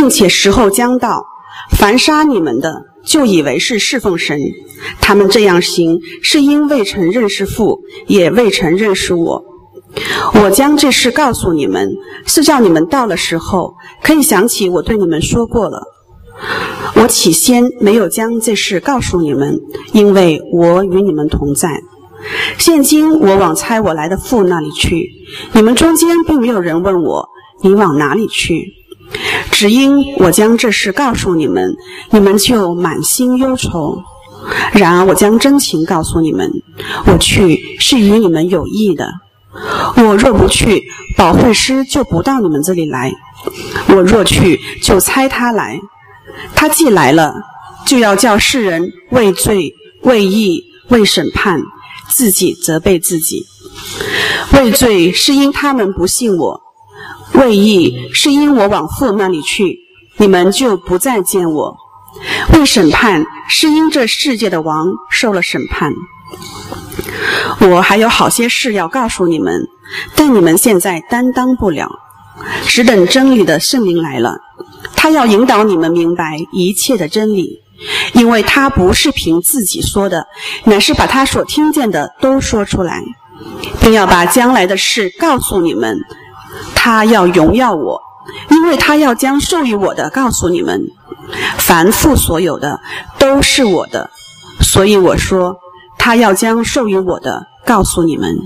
并且时候将到，凡杀你们的就以为是侍奉神。他们这样行，是因未曾认识父，也未曾认识我。我将这事告诉你们，是叫你们到了时候，可以想起我对你们说过了。我起先没有将这事告诉你们，因为我与你们同在。现今我往差我来的父那里去，你们中间并没有人问我，你往哪里去？只因我将这事告诉你们，你们就满心忧愁。然而我将真情告诉你们，我去是与你们有益的。我若不去，保惠师就不到你们这里来；我若去，就差他来。他既来了，就要叫世人为罪、为义、为审判，自己责备自己。为罪是因他们不信我，为义是因我往父那里去，你们就不再见我。为审判是因这世界的王受了审判。我还有好些事要告诉你们，但你们现在担当不了，只等真理的圣灵来了，他要引导你们明白一切的真理，因为他不是凭自己说的，乃是把他所听见的都说出来，并要把将来的事告诉你们。他要荣耀我，因为他要将授予我的告诉你们。凡父所有的都是我的，所以我说他要将授予我的告诉你们。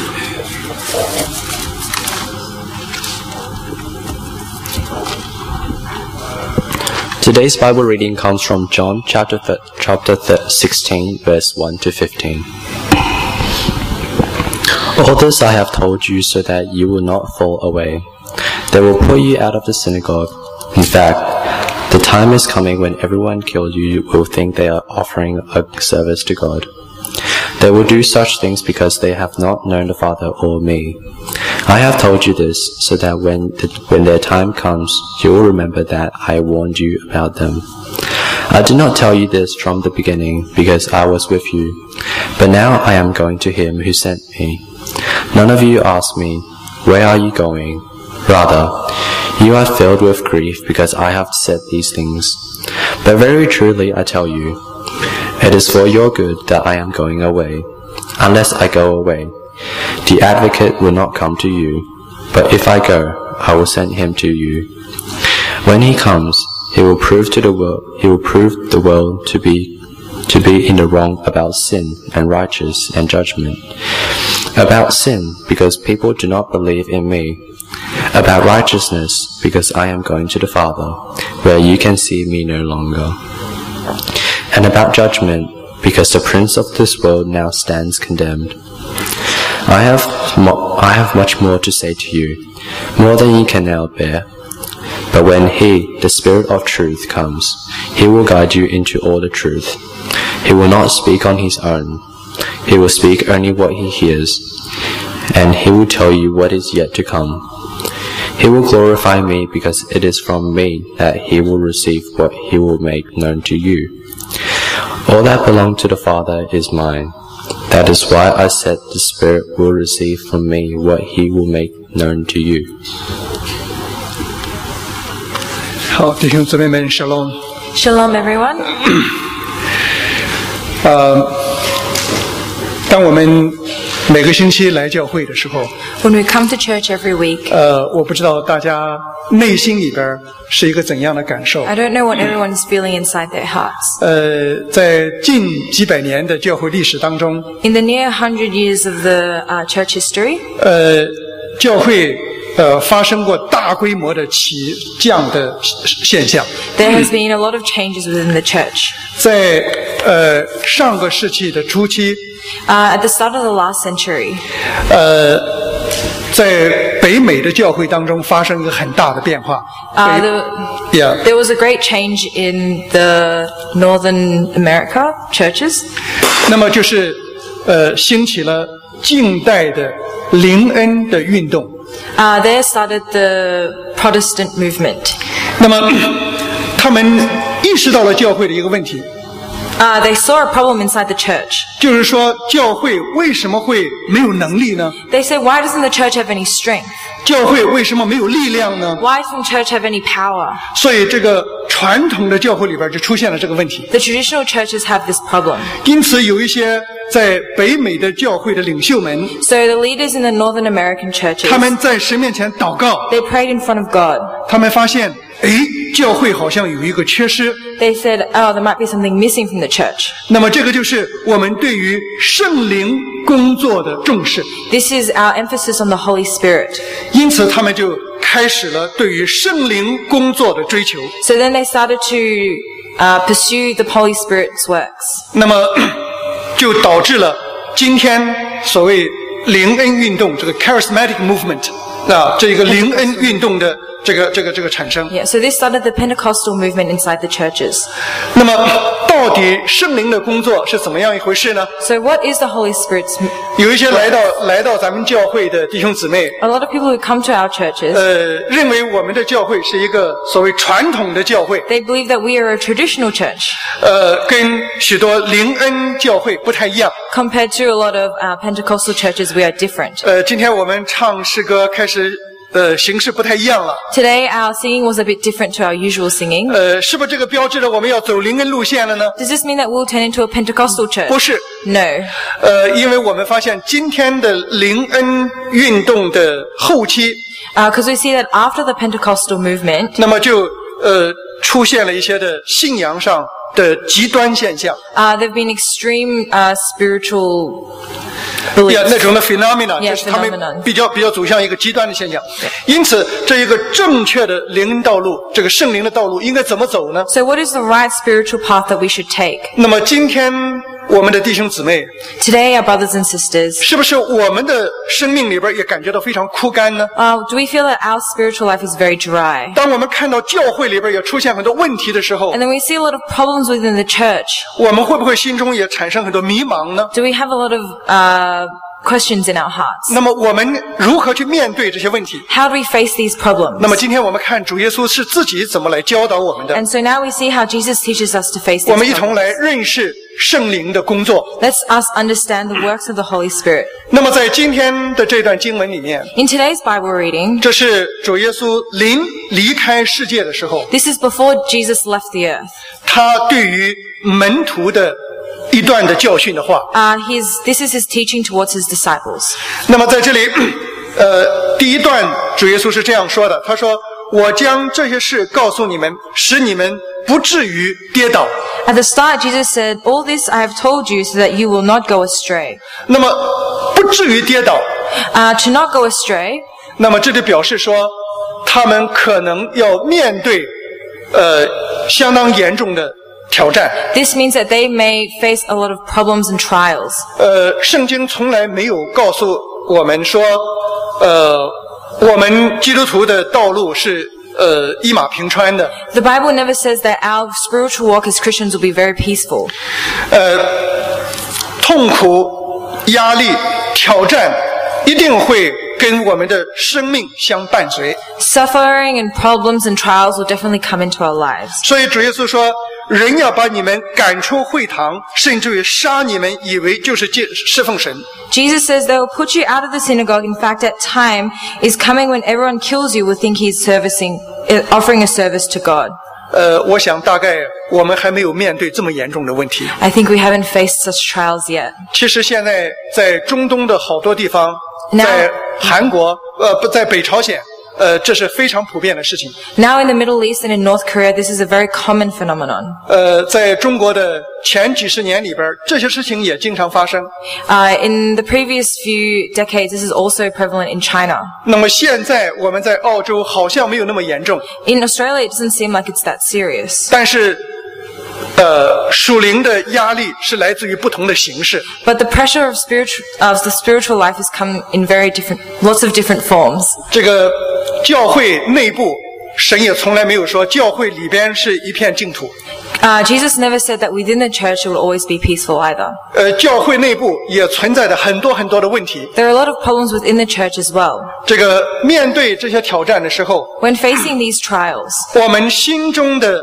Today's Bible reading comes from John chapter 16, verse 1 to 15. All this I have told you so that you will not fall away. They will put you out of the synagogue. In fact, the time is coming when everyone killed you will think they are offering a service to God. They will do such things because they have not known the Father or me. I have told you this so that when their time comes, you will remember that I warned you about them. I did not tell you this from the beginning because I was with you, but now I am going to him who sent me. None of you asked me, where are you going? Rather, you are filled with grief because I have said these things. But very truly I tell you, it is for your good that I am going away. Unless I go away, the advocate will not come to you. But if I go, I will send him to you. When he comes, he will prove the world to be in the wrong about sin and righteous and judgment. About sin, because people do not believe in me. About righteousness, because I am going to the Father, where you can see me no longer. And about judgment, because the prince of this world now stands condemned. I have much more to say to you, more than you can now bear. But when he, the Spirit of truth, comes, he will guide you into all the truth. He will not speak on his own. He will speak only what he hears, and he will tell you what is yet to come. He will glorify me because it is from me that he will receive what he will make known to you. All that belongs to the Father is mine. That is why I said the Spirit will receive from me what he will make known to you. 好，弟兄姊妹们 ，Shalom。 Shalom, everyone. 当我们每个星期来教会的时候， When we come to church every week, 我不知道大家内心里边是一个怎样的感受。 I don't know what everyone's feeling inside their hearts. 在近几百年的教会历史当中， In the near 100 years of the church history, 教会发生过大规模的起降的现象。 there has been a lot of changes within the church. 在上个世纪的初期， At the start of the last century, 在北美的教会当中发生一个很大的变化。Yeah. there was a great change in the Northern America churches. 那么就是兴起了近代的灵恩的运动。 There started the Protestant movement. 那么他们意识到了教会的一个问题。 They saw a problem inside the church. 就是说，教会为什么会没有能力呢？ They said, why doesn't the church have any strength? 教会为什么没有力量呢？ Why doesn't the church have any power? 所以这个传统的教会里边就出现了这个问题。 The traditional churches have this problem. 因此，有一些在北美的教会的领袖们， So the leaders in the Northern American churches, 他们在神面前祷告， they prayed in front of God. 他们发现，教会好像有一个缺失。 They said, oh, there might be something missing from the church. 那么，这个就是我们对于圣灵工作的重视。 This is our emphasis on the Holy Spirit. 因此，他们就开始了对于圣灵工作的追求。 So then they started to pursue the Holy Spirit's works. 那么，就导致了今天所谓灵恩运动这个 charismatic movement 这个灵恩运动的这个产生。 Yeah, so this started the Pentecostal movement inside the churches. 那么，到底圣灵的工作是怎么样一回事呢？ So what is the Holy Spirit's? 有一些来到咱们教会的弟兄姊妹， A lot of people who come to our churches, 认为我们的教会是一个所谓传统的教会， they believe that we are a traditional church 跟许多灵恩教会不太一样。 compared to a lot of Pentecostal churches. We are different. 今天我们唱诗歌开始形式不太一样了。 Today our singing was a bit different to our usual singing. 是不是这个标志着我们要走灵恩路线了呢？ Does this mean that we'll turn into a Pentecostal church? 不是。 No. 因为我们发现今天的灵恩运动的后期， Because we see that after the Pentecostal movement, 那么就出现了一些的信仰上的极端现象。 there have been extreme spiritual beliefs. 那种的 phenomena， Yeah, 就是他们 phenomenon. 比较走向一个极端的现象。因此，这一个正确的灵恩道路，这个圣灵的道路应该怎么走呢？ So what is the right spiritual path that we should take? 那么今天我们的弟兄姊妹， Today, our brothers and sisters, 是不是我们的生命里边也感觉到非常枯干呢？ do we feel that our spiritual life is very dry? 当我们看到教会里边也出现很多问题的时候， And then we see a lot of problems within the church. 我们会不会心中也产生很多迷茫呢？ Do we have a lot of questions in our hearts? 那么我们如何去面对这些问题？ How do we face these problems? 那么今天我们看主耶稣是自己怎么来教导我们的。 And so now we see how Jesus teaches us to face 我 these 们一同 problems. 来认识圣灵的工作。 Let's us understand the works of the Holy Spirit. 那么在今天的这段经文里面， In today's Bible reading, 这是主耶稣临离开世界的时候， this is before Jesus left the earth. 他对于门徒的一段的教训的话。 This is his teaching towards his disciples. 那么在这里，第一段主耶稣是这样说的，他说：“我将这些事告诉你们，使你们不至于跌倒。” At the start, Jesus said, all this I have told you so that you will not go astray. 那么不至于跌倒， To not go astray, 那么这就表示说，他们可能要面对相当严重的挑战。 this means that they may face a lot of problems and trials. 圣经从来没有告诉我们说，我们基督徒的道路是一马平川的。 The Bible never says that our spiritual walk as Christians will be very peaceful. 痛苦、压力、挑战一定会跟我们的生命相伴随。 Suffering and problems and trials will definitely come into our lives. 所以主耶稣说，人要把你们赶出会堂，甚至于杀你们，以为就是侍奉神。 Jesus says they will put you out of the synagogue. In fact, that time is coming when everyone kills you will think he's offering a service to God. 我想大概我们还没有面对这么严重的问题。 I think we haven't faced such trials yet. 其实现在在中东的好多地方， Now- 在韩国，在北朝鲜，这是非常普遍的事情。 Now in the Middle East and in North Korea, this is a very common phenomenon. 在中国的前几十年里边，这些事情也经常发生。 In the previous few decades, this is also prevalent in China. 那么现在我们在澳洲好像没有那么严重， In Australia, it doesn't seem like it's that serious. 但是，属灵的压力是来自于不同的形式。 But the pressure of the spiritual life has come in lots of different forms. 这个教会内部，神也从来没有说教会里边是一片净土。 Jesus never said that within the church it will always be peaceful either. 教会内部也存在着很多很多的问题。 There are a lot of problems within the church as well. 这个面对这些挑战的时候， When facing these trials, 我们心中的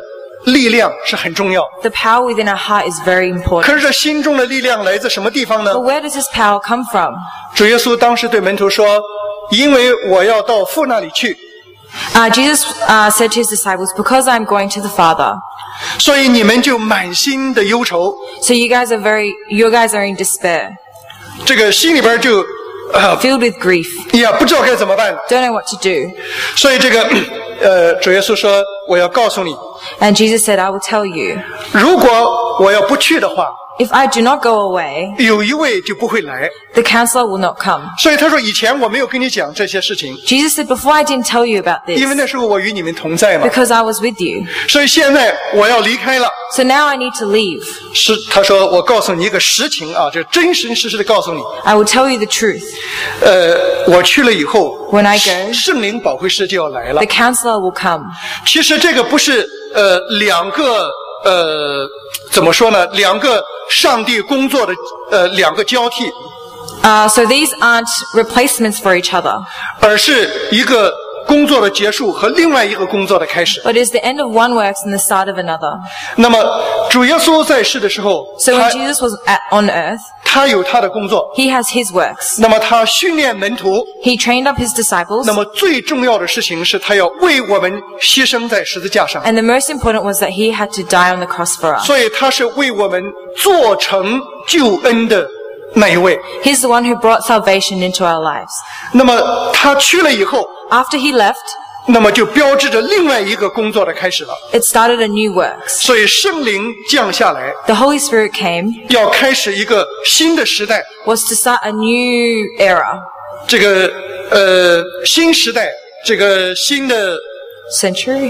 力量是很重要。 The power within our heart is very 可 important. 是这心中的力量来自什么地方呢 But？ where does this power come from? 主耶稣当时对门徒说：“因为我要到父那里去， Jesus said to his disciples, because I'm going to the Father, 所以你们就满心的忧愁。 so you guys are in despair, 这个心里边就 filled with grief, 也不知道该怎么办。 don't know what to do. 所以这个主耶稣说：我要告诉你， And Jesus said, I will tell you, 如果我要不去的话， if I do not go away, 有一位就不会来。 the counselor will not come. 所以他说以前我没有跟你讲这些事情， Jesus said, before I didn't tell you about 因为 this, 那时候我与你们同在嘛。 because I was with you. 所以现在我要离开了。 So now I need to leave. 是他说我告诉你一个实情啊，这真实实的告诉你。 I will tell you the truth. 我去了以后， When I go, 圣灵保惠师就要来了 the。counselor will come. 其实这个不是两个怎么说呢？两个上帝工作的两个交替， So these aren't replacements for each other, 而是一个工作的结束和另外一个工作的开始。 but it's the end of one works and the start of another. 那么主耶稣在世的时候， So when Jesus was on earth, 他有他的工作， he has his works. 那么他训练门徒， He trained up his disciples, 那么最重要的事情是他要为我们牺牲在十字架上， and the most important was that he had to die on the cross for us. 所以他是为我们做成救恩的那一位。 He's the one who brought salvation into our lives. 那么他去了以后， After he left, 那么就标志着另外一个工作的开始了。 it started a new works. 所以圣灵降下来， The Holy Spirit came, 要开始一个新的时代。 was to start a new era, 这个新时代，这个新的 century,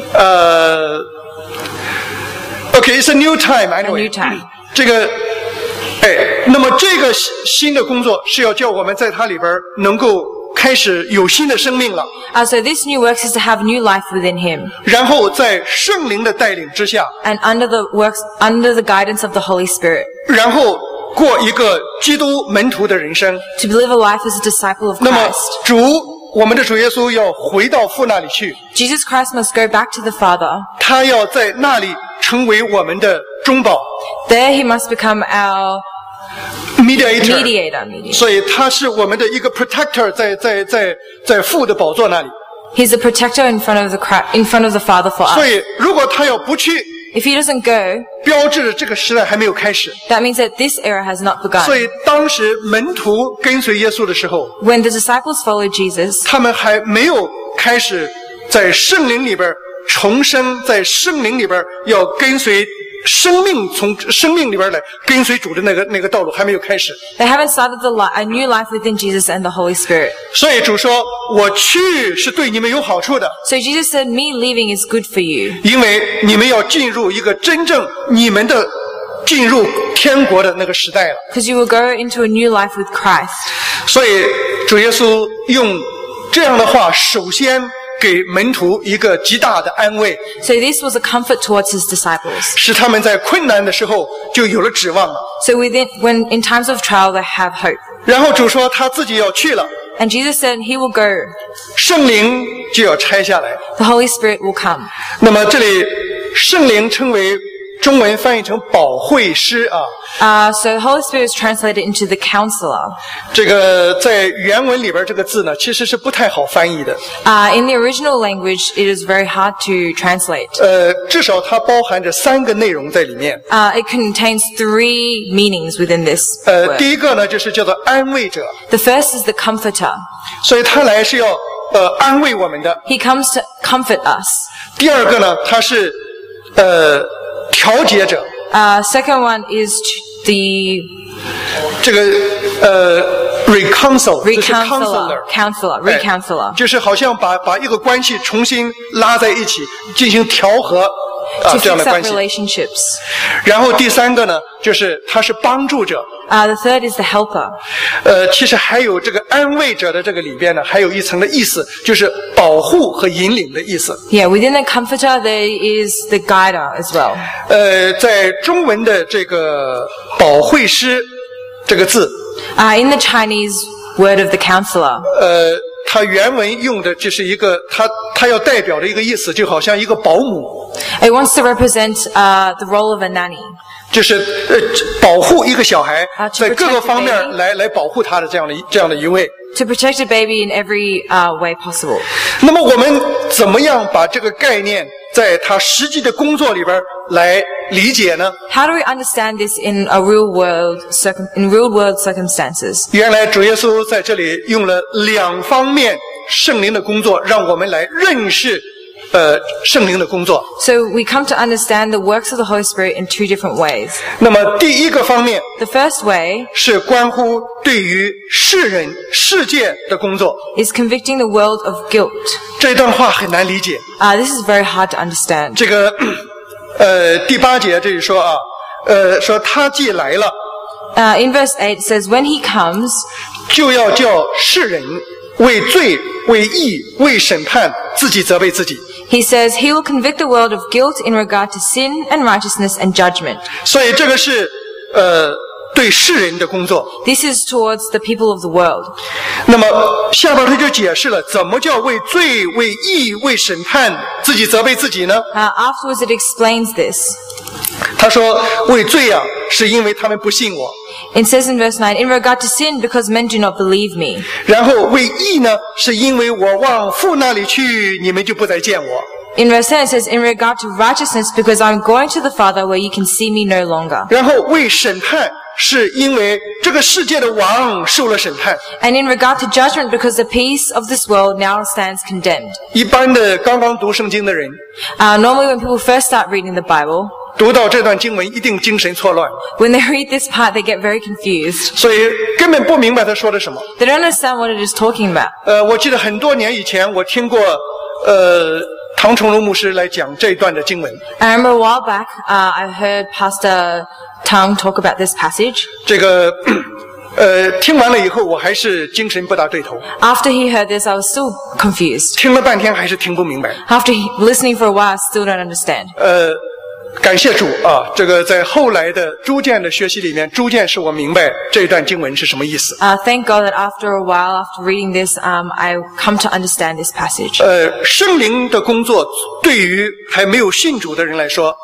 OK，it's a new time anyway。 a new time. 这个，那么这个新的工作是要叫我们在它里边能够开始有新的生命了， So this new works is to have new life within him, 然后在圣灵的带领之下， and under the guidance of the Holy Spirit, 然后过一个基督门徒的人生。 to live a life as a disciple of 那么 Christ. 我们的主耶稣要回到父那里去， Jesus Christ must go back to the Father. 他要在那里成为我们的中保 There he must become our mediator， mediator. 所以他是我们的一个 protector， 在父的宝座那里。 He's a protector in front of the Father for 所 us. 以如果他要不去， If he doesn't go, 标志着这个时代还没有开始。 that means that this era has not 所 begun. 以当时门徒跟随耶稣的时候， When the disciples followed Jesus, 他们还没有开始在圣灵里边重生，在圣灵里边要跟随生命，从生命里边来跟随主的那个道路还没有开始。 they haven't started a new life within Jesus and the Holy Spirit. 所以主说：“我去是对你们有好处的， So Jesus said, me leaving is good for you, 因为你们要进入一个真正你们的进入天国的那个时代了。” because you will go into a new life with Christ. 所以主耶稣用这样的话，首先给门徒一个极大的安慰， So this was a comfort towards his disciples. 使他们在困难的时候就有了指望了。 So when in times of trial they have hope. 然后主说他自己要去了， And Jesus said he will go. 圣灵就要拆下来。 The Holy Spirit will come. 那么这里圣灵称为中文翻译成保惠师啊， So the Holy Spirit is translated into the counselor. 这个在原文里边这个字呢，其实是不太好翻译的。 In the original language, it is very hard to translate. 至少它包含着3个内容在里面。 It contains 3 meanings within this word. 第一个呢，就是叫做安慰者， The first is the comforter. 所以他来是要安慰我们的。 He comes to comfort us. 第二个呢，他是调节者， Second one is the 这个reconcile， 就是 counselor， recounselor. 就是好像把一个关系重新拉在一起，进行调和 To 这样 fix 的 up 关系。 relationships. 然后第三个呢，就是他是帮助者。 The third is the helper. 其实还有这个安慰者的这个里边呢，还有一层的意思，就是保护和引领的意思。 Yeah, within the comforter there is the guider as well. 在中文的这个保惠师这个字， In the Chinese word of the counselor, 它原文用的就是一个它要代表的一个意思，就好像一个保姆， It wants to represent the role of a nanny. 就是保护一个小孩， to 在各个 protect the 方面 baby. 来保护他的这样的一位。 To protect a baby in every way possible. 那么我们怎么样把这个概念在他实际的工作里边来理解呢？ How do we understand this in real world circumstances? 原来主耶稣在这里用了2方面圣灵的工作，让我们来认识圣灵的工作。 So we come to understand the works of the Holy Spirit in 2 different ways. 那么第一个方面 The first way 是关乎对于世界的工作。 is convicting the world of guilt. 这段话很难理解。 This is very hard to understand. 这个第8节这里说啊，说他既来了， In verse 8 it says, when he comes, 就要叫世人为罪、为义、为审判自己责备自己。 he says he will convict the world of guilt in regard to sin and righteousness and judgment. 所以这个是对世人的工作。 This is towards the people of the world. 那么下边他就解释了怎么叫为罪、为义、为审判自己责备自己呢？ Afterwards it explains this. 他说为罪啊，是因为他们不信我； It says in verse 9, in regard to sin, because men do not believe me. 然后为义呢，是因为我往父那里去，你们就不再见我。 In verse 10 it says, in regard to righteousness, because I'm going to the Father where you can see me no longer. 然后为审判，是因为这个世界的王受了审判。 And in regard to judgment, because the peace of this world now stands condemned. 一般的刚刚读圣经的人， Normally when people first start reading the Bible, 读到这段经文一定精神错乱， when they read this part, they get very confused. 所以根本不明白他说的什么。 They don't understand what it is talking about. 我记得很多年以前我听过唐崇荣牧师来讲这一段的经文。 I remember a while back, I heard Pastor Tang talk about this passage. 这个听完了以后，我还是精神不大对头， After he heard this, I was still confused. 听了半天还是听不明白。 After listening for a while, I still don't understand. 感谢主啊！这个在后来的逐渐的学习里面，逐渐使我明白这一段经文是什么意思。 Thank God that after a while, after reading this, I come to understand this passage. 圣灵的工作对于还没有信主的人来说，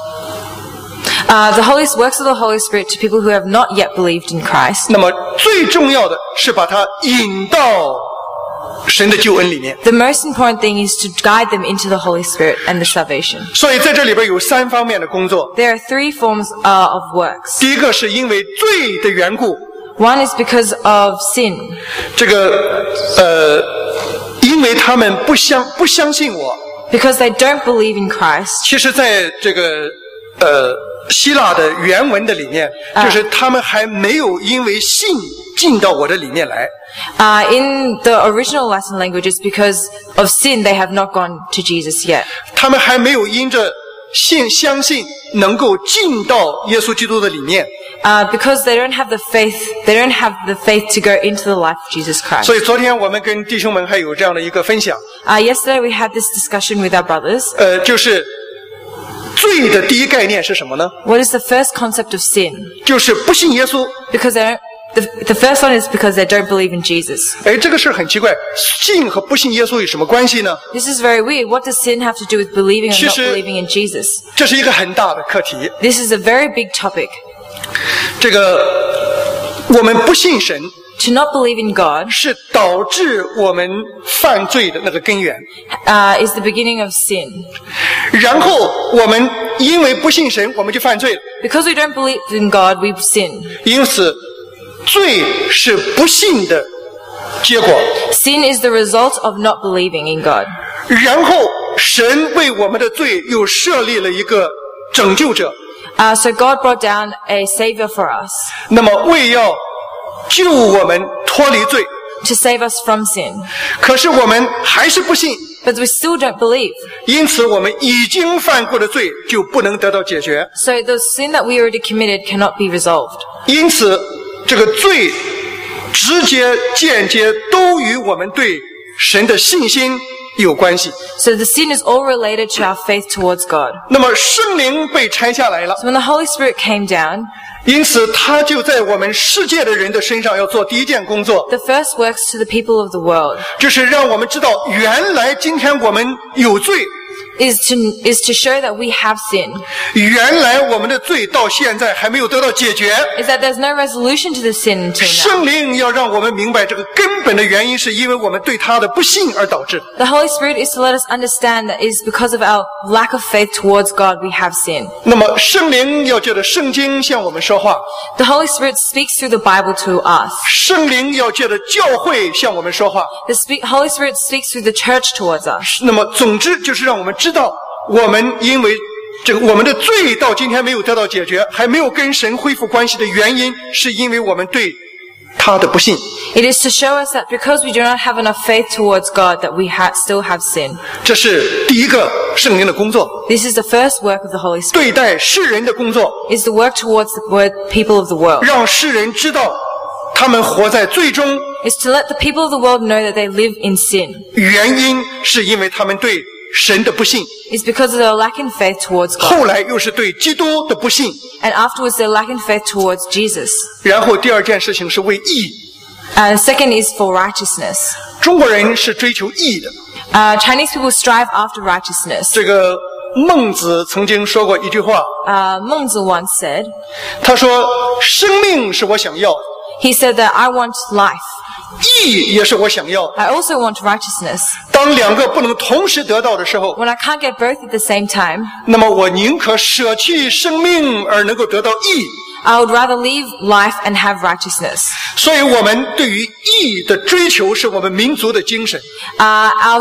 The works of the Holy Spirit to people who have not yet believed in Christ. 那么最重要的是把他引到神的救恩里面。 The most important thing is to guide them into the Holy Spirit and the salvation. 所以在这里边有3方面的工作。 There are 3 forms of works. 第一个是因为罪的缘故， One is because of sin. 这个因为他们不相信我。 Because they don't believe in Christ. 其实在这个希腊的原文的里面，就是他们还没有因为信进到我的里面来。 In the original Latin languages, because of sin, they have not gone to Jesus yet. 他们还没有因着相信能够进到耶稣基督的里面。 Because they don't have the faith to go into the life of Jesus Christ. 所以昨天我们跟弟兄们还有这样的一个分享。 Yesterday we had this discussion with our brothers. 就是罪的第一概念是什么呢？ What is the first concept of sin? 就是不信耶稣。 Because they don't. The first one is because they don't believe in Jesus. 这个事很奇怪，信和不信耶稣有什么关系呢？ This is very weird. What does sin have to do with believing or not 其实 believing in Jesus? 这是一个很大的课题。 This is a very big topic. 这个我们不信神， To not believe in God 是导致我们犯罪的那个根源。 is the beginning of sin. 然后我们因为不信神，我们就犯罪了。 Because we don't believe in God, we sin. 因此，罪是不信的结果。 Sin is the result of not believing in God. 然后，神为我们的罪又设立了一个拯救者。 So God brought down a savior for us 那么，为要救我们脱离罪， to save us from sin. 可是我们还是不信。 But we still don't believe. 因此，我们已经犯过的罪就不能得到解决。 So the sin that we already committed cannot be resolved. 因此，这个罪直接、间接都与我们对神的信心有关系。 So the sin is all related to our faith towards God. 那么圣灵被拆下来了， So when the Holy Spirit came down, 因此他就在我们世界的人的身上要做第一件工作， the first works to the people of the world 就是让我们知道原来今天我们有罪， is to show that we have sin. 原来我们的罪到现在还没有得到解决。 Is that there's no resolution to the sin until now. 圣灵要让我们明白这个根本的原因，是因为我们对他的不信而导致的。 The Holy Spirit is to let us understand that it is because of our lack of faith towards God we have sin. 那么圣灵要借着圣经向我们说话， The Holy Spirit speaks through the Bible to us. 圣灵要借着教会向我们说话。 The Holy Spirit speaks through the church towards us. 那么总之就是让我们知道，我们因为我们的罪到今天没有得到解决，还没有跟神恢复关系的原因，是因为我们对他的不信。 It is to show us that because we do not have enough faith towards God that we still have sin. 这是第一个圣灵的工作， This is the first work of the Holy Spirit. 对待世人的工作， Is the work towards the people of the world. 让世人知道他们活在罪中， Is to let the people of the world know that they live in sin. 原因是因为他们对神的不信， It's because of their lack in faith towards God. 后来又是对基督的不信， And afterwards their lack in faith towards Jesus. 然后第二件事情是为义。 And second is for righteousness. 中国人是追求义的。 Chinese people strive after righteousness. 这个孟子曾经说过一句话， Meng Zi once said, 他说：“生命是我想要的， he said that I want life. 义也是我想要的。 I also want righteousness. 当两个不能同时得到的时候， When I can't get both at the same time, 那么我宁可舍弃生命而能够得到义。 I would rather leave life and have righteousness. 所以我们对于义的追求是我们民族的精神。 Our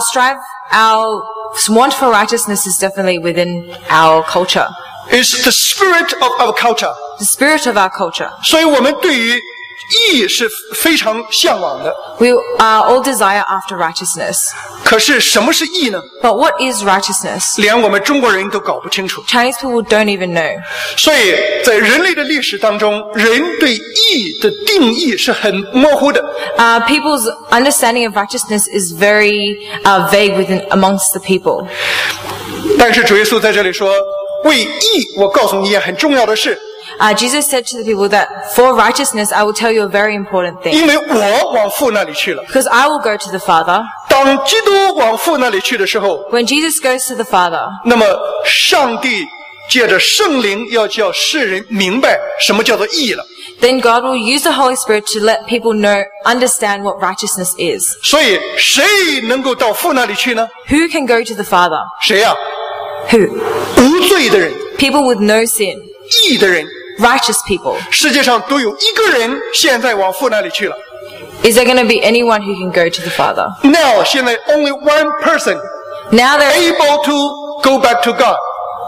want for righteousness is definitely within our culture, It's the spirit of our culture。 the spirit of our culture. 所以我们对于义是非常向往的。 We all desire after righteousness. 可是什么是义呢？ But what is righteousness? 连我们中国人都搞不清楚。 Chinese people don't even know. 所以在人类的历史当中，人对义的定义是很模糊的。 People's understanding of righteousness is very vague amongst the people. 但是主耶稣在这里说，为义，我告诉你一件很重要的事， Jesus said to the people that for righteousness, I will tell you a very important thing. 因为我往父那里去了。 Because I will go to the Father. 当基督往父那里去的时候， When Jesus goes to the Father, 那么上帝借着圣灵要叫世人明白什么叫做义了。 then God will use the Holy Spirit to let people understand what righteousness is. 所以谁能够到父那里去呢？ Who can go to the Father? 谁呀、 Who? 无罪的人， People with no sin. 义的人。 Righteous people. 世界上都有一个人现在往父那里去了。 Is there going to be anyone who can go to the Father? Now 现在 only one person Now there able to go back to God。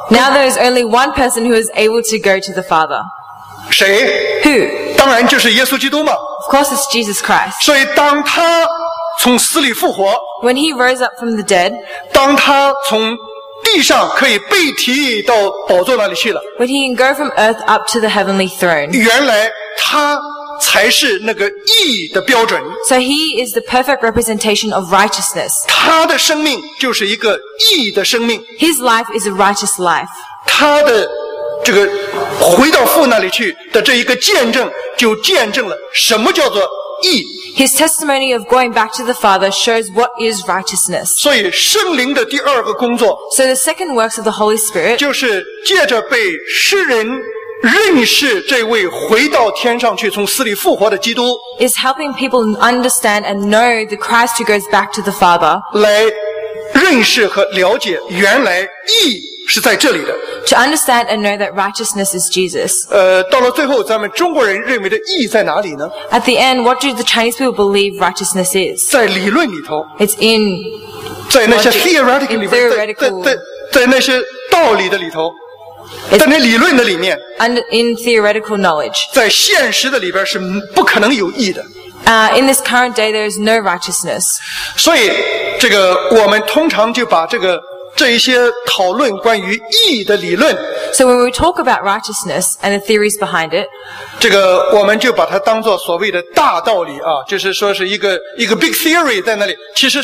is only one person who is able to go to the Father. 谁？ Who? 当然就是耶稣基督嘛。 Of course it's Jesus Christ. 所以当他从死里复活， When he rose up from the dead, 当他从地上可以被提到宝座那里去了， when he can go from earth up to the heavenly throne. 原来他才是那个义的标准。 So he is the perfect representation of righteousness. 他的生命就是一个义的生命， His life is a righteous life. 他的这个回到父那里去的这一个见证，就见证了什么叫做义。 His testimony of going back to the Father shows what is righteousness. 所以圣灵的第二个工作， So the second works of the Holy Spirit 就是借着被世人认识这位回到天上去从死里复活的基督， is helping people understand and know the Christ who goes back to the Father, 来认识和了解原来义是在这里的。 to understand and know that righteousness is Jesus. 到了最后，咱们中国人认为的义在哪里呢？ At the end, what do the Chinese people believe righteousness is? 在理论里头， It's in 在那些 Logic. theoretical 里边， Theoretical. 在那些道理的里头，在那理论的里面， in theoretical knowledge. 在现实的里边是不可能有义的。 In this current day, there is no righteousness. 所以，这个我们通常就把这一些讨论关于义的理论， So when we talk about righteousness and the theories behind it, 这个我们就把它当作所谓的大道理啊，就是说是一个 big theory 在那里，其实是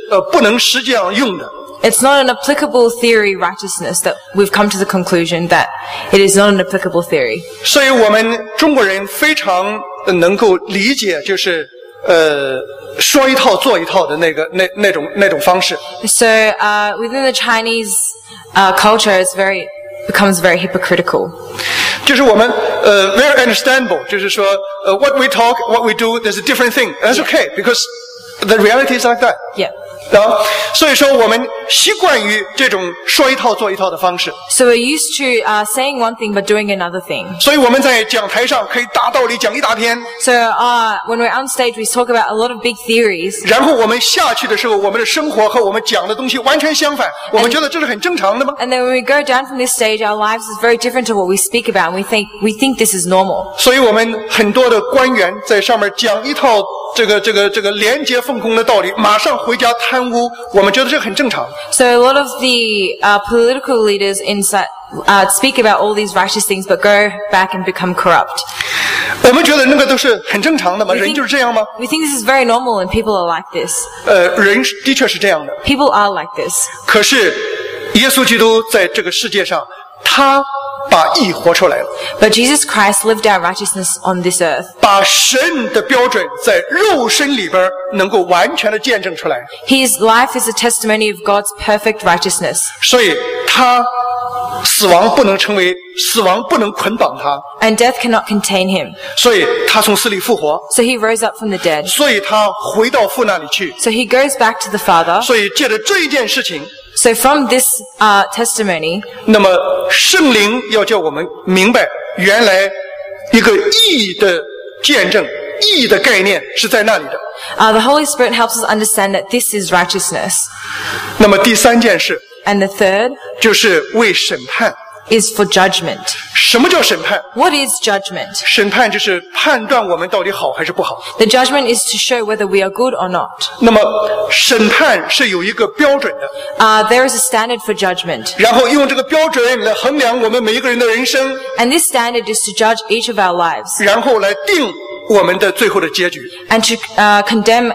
不能实际上用的。 It's not an applicable theory righteousness that we've come to the conclusion that it is not an applicable theory. 所以我们中国人非常能够理解，就是说一套做一套的那种方式。 So within the Chinese culture, becomes very hypocritical. 就是我们very understandable， 就是说what we talk, what we do, there's a different thing. That's okay because the reality is like that. Yeah. 所以说我们习惯于这种说一套做一套的方式。 So we're used to saying one thing but doing another thing. 所以我们在讲台上可以大道理讲一大篇。 So when we're on stage, we talk about a lot of big theories. 然后我们下去的时候，我们的生活和我们讲的东西完全相反。我们觉得这是很正常的吗？ And then when we go down from this stage, our lives is very different to what we speak about, and we think this is normal. 所以我们很多的官员在上面讲一套这个廉洁奉公的道理，马上回家贪污，我们觉得这很正常。 So a lot of the political leaders inside speak about all these righteous things, but go back and become corrupt. 我们觉得那个都是很正常的嘛，人就是这样吗？ We think this is very normal, and people are like this. 人的确是这样的。 People are like this. 可是耶稣基督在这个世界上，他把义活出来了。 But Jesus Christ lived out righteousness on this earth. 把神的标准在肉身里边能够完全的见证出来。 His life is a testimony of God's perfect righteousness. 所以他死亡不能捆绑他。 And death cannot contain him. 所以他从死里复活。 So he rose up from the dead. 所以他回到父那里去。 So he goes back to the Father. 所以借着这一件事情。 So from this testimony, 那么圣灵要叫我们明白，原来一个义的见证、义的概念是在那里的。 the Holy Spirit helps us understand that this is righteousness. 那么第三件事， And the third 就是为审判。 is for judgment. 什么叫审判？ What is judgment? 审判就是判断我们到底好还是不好。 The judgment is to show whether we are good or not. 那么审判是有一个标准的。 There is a standard for judgment. 然后用这个标准来衡量我们每一个人的人生。 And this standard is to judge each of our lives. 然后来定我们的最后的结局。 And to condemn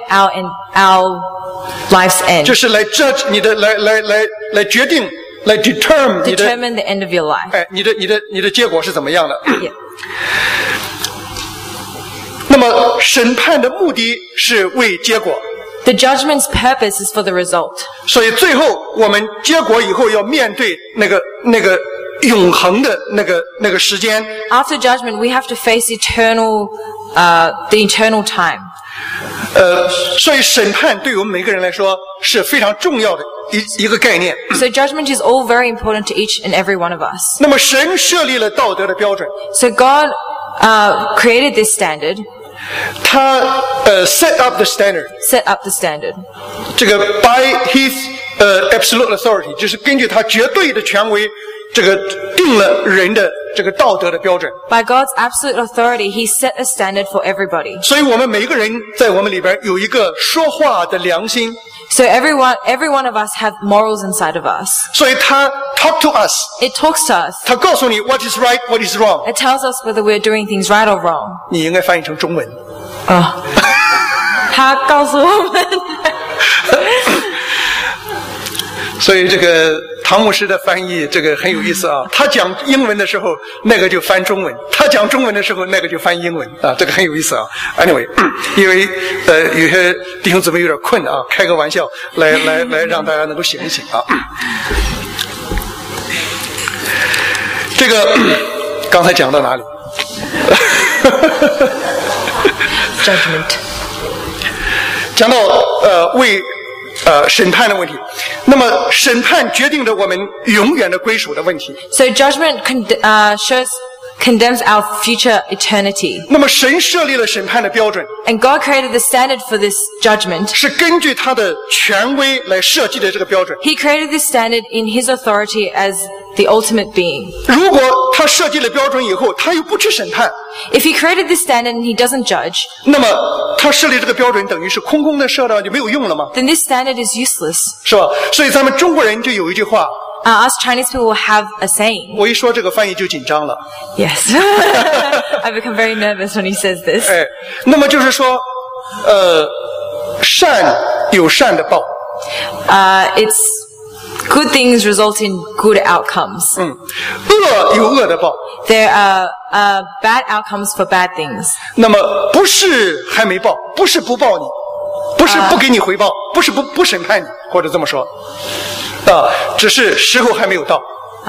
our life's end. 就是来 judge 你的，来决定。来 determine the end of your life. 哎，你的结果是怎么样的？ Yeah. 那么审判的目的是为结果。 The judgment's purpose is for the result. 所以最后我们结果以后要面对那个永恒的那个时间。 After judgment, we have to face the eternal time. 所以审判对我们每个人来说是非常重要的一个概念。 So judgment is all very important to each and every one of us. 那么神设立了道德的标准。 So God created this standard. 他set up the standard. Set up the standard. 这个 by his absolute authority， 就是根据他绝对的权威，这个定了人的这个道德的标准。 By God's absolute authority, He set a standard for everybody. 所以我们每一个人在我们里边有一个说话的良心。 So every one of us have morals inside of us. 所以他 talk to us. It talks to us. 他告诉你 what is right, what is wrong. It tells us whether we're doing things right or wrong. 你应该翻译成中文。 他告诉我们。 所以这个唐牧师的翻译这个很有意思啊，他讲英文的时候那个就翻中文，他讲中文的时候那个就翻英文啊，这个很有意思啊。Anyway， 因为有些弟兄姊妹有点困啊，开个玩笑来让大家能够醒一醒啊。这个刚才讲到哪里 ？Judgment。 讲到为审判的问题，那么审判决定着我们永远的归属的问题。 So judgment condemns our future eternity. 那么神设立了审判的标准 And God created the standard for this judgment. 是根据他的权威来设计的这个标准。 He created this standard in His authority as the ultimate being. 如果他设计了标准以后，他又不去审判， If He created this standard and He doesn't judge, 那么他设立这个标准等于是空空的设的，就没有用了吗？ then this standard is useless. 是吧？所以咱们中国人就有一句话， Us Chinese people have a saying. 我一说这个翻译就紧张了。 Yes. I become very nervous when he says this. 哎，那么就是说，善有善的报， It's good things result in good outcomes. 恶有恶的报。 There are bad outcomes for bad things. 那么不是还没报，不是不报你，不是不给你回报，不是不审判你，或者这么说，只是时候还没有到。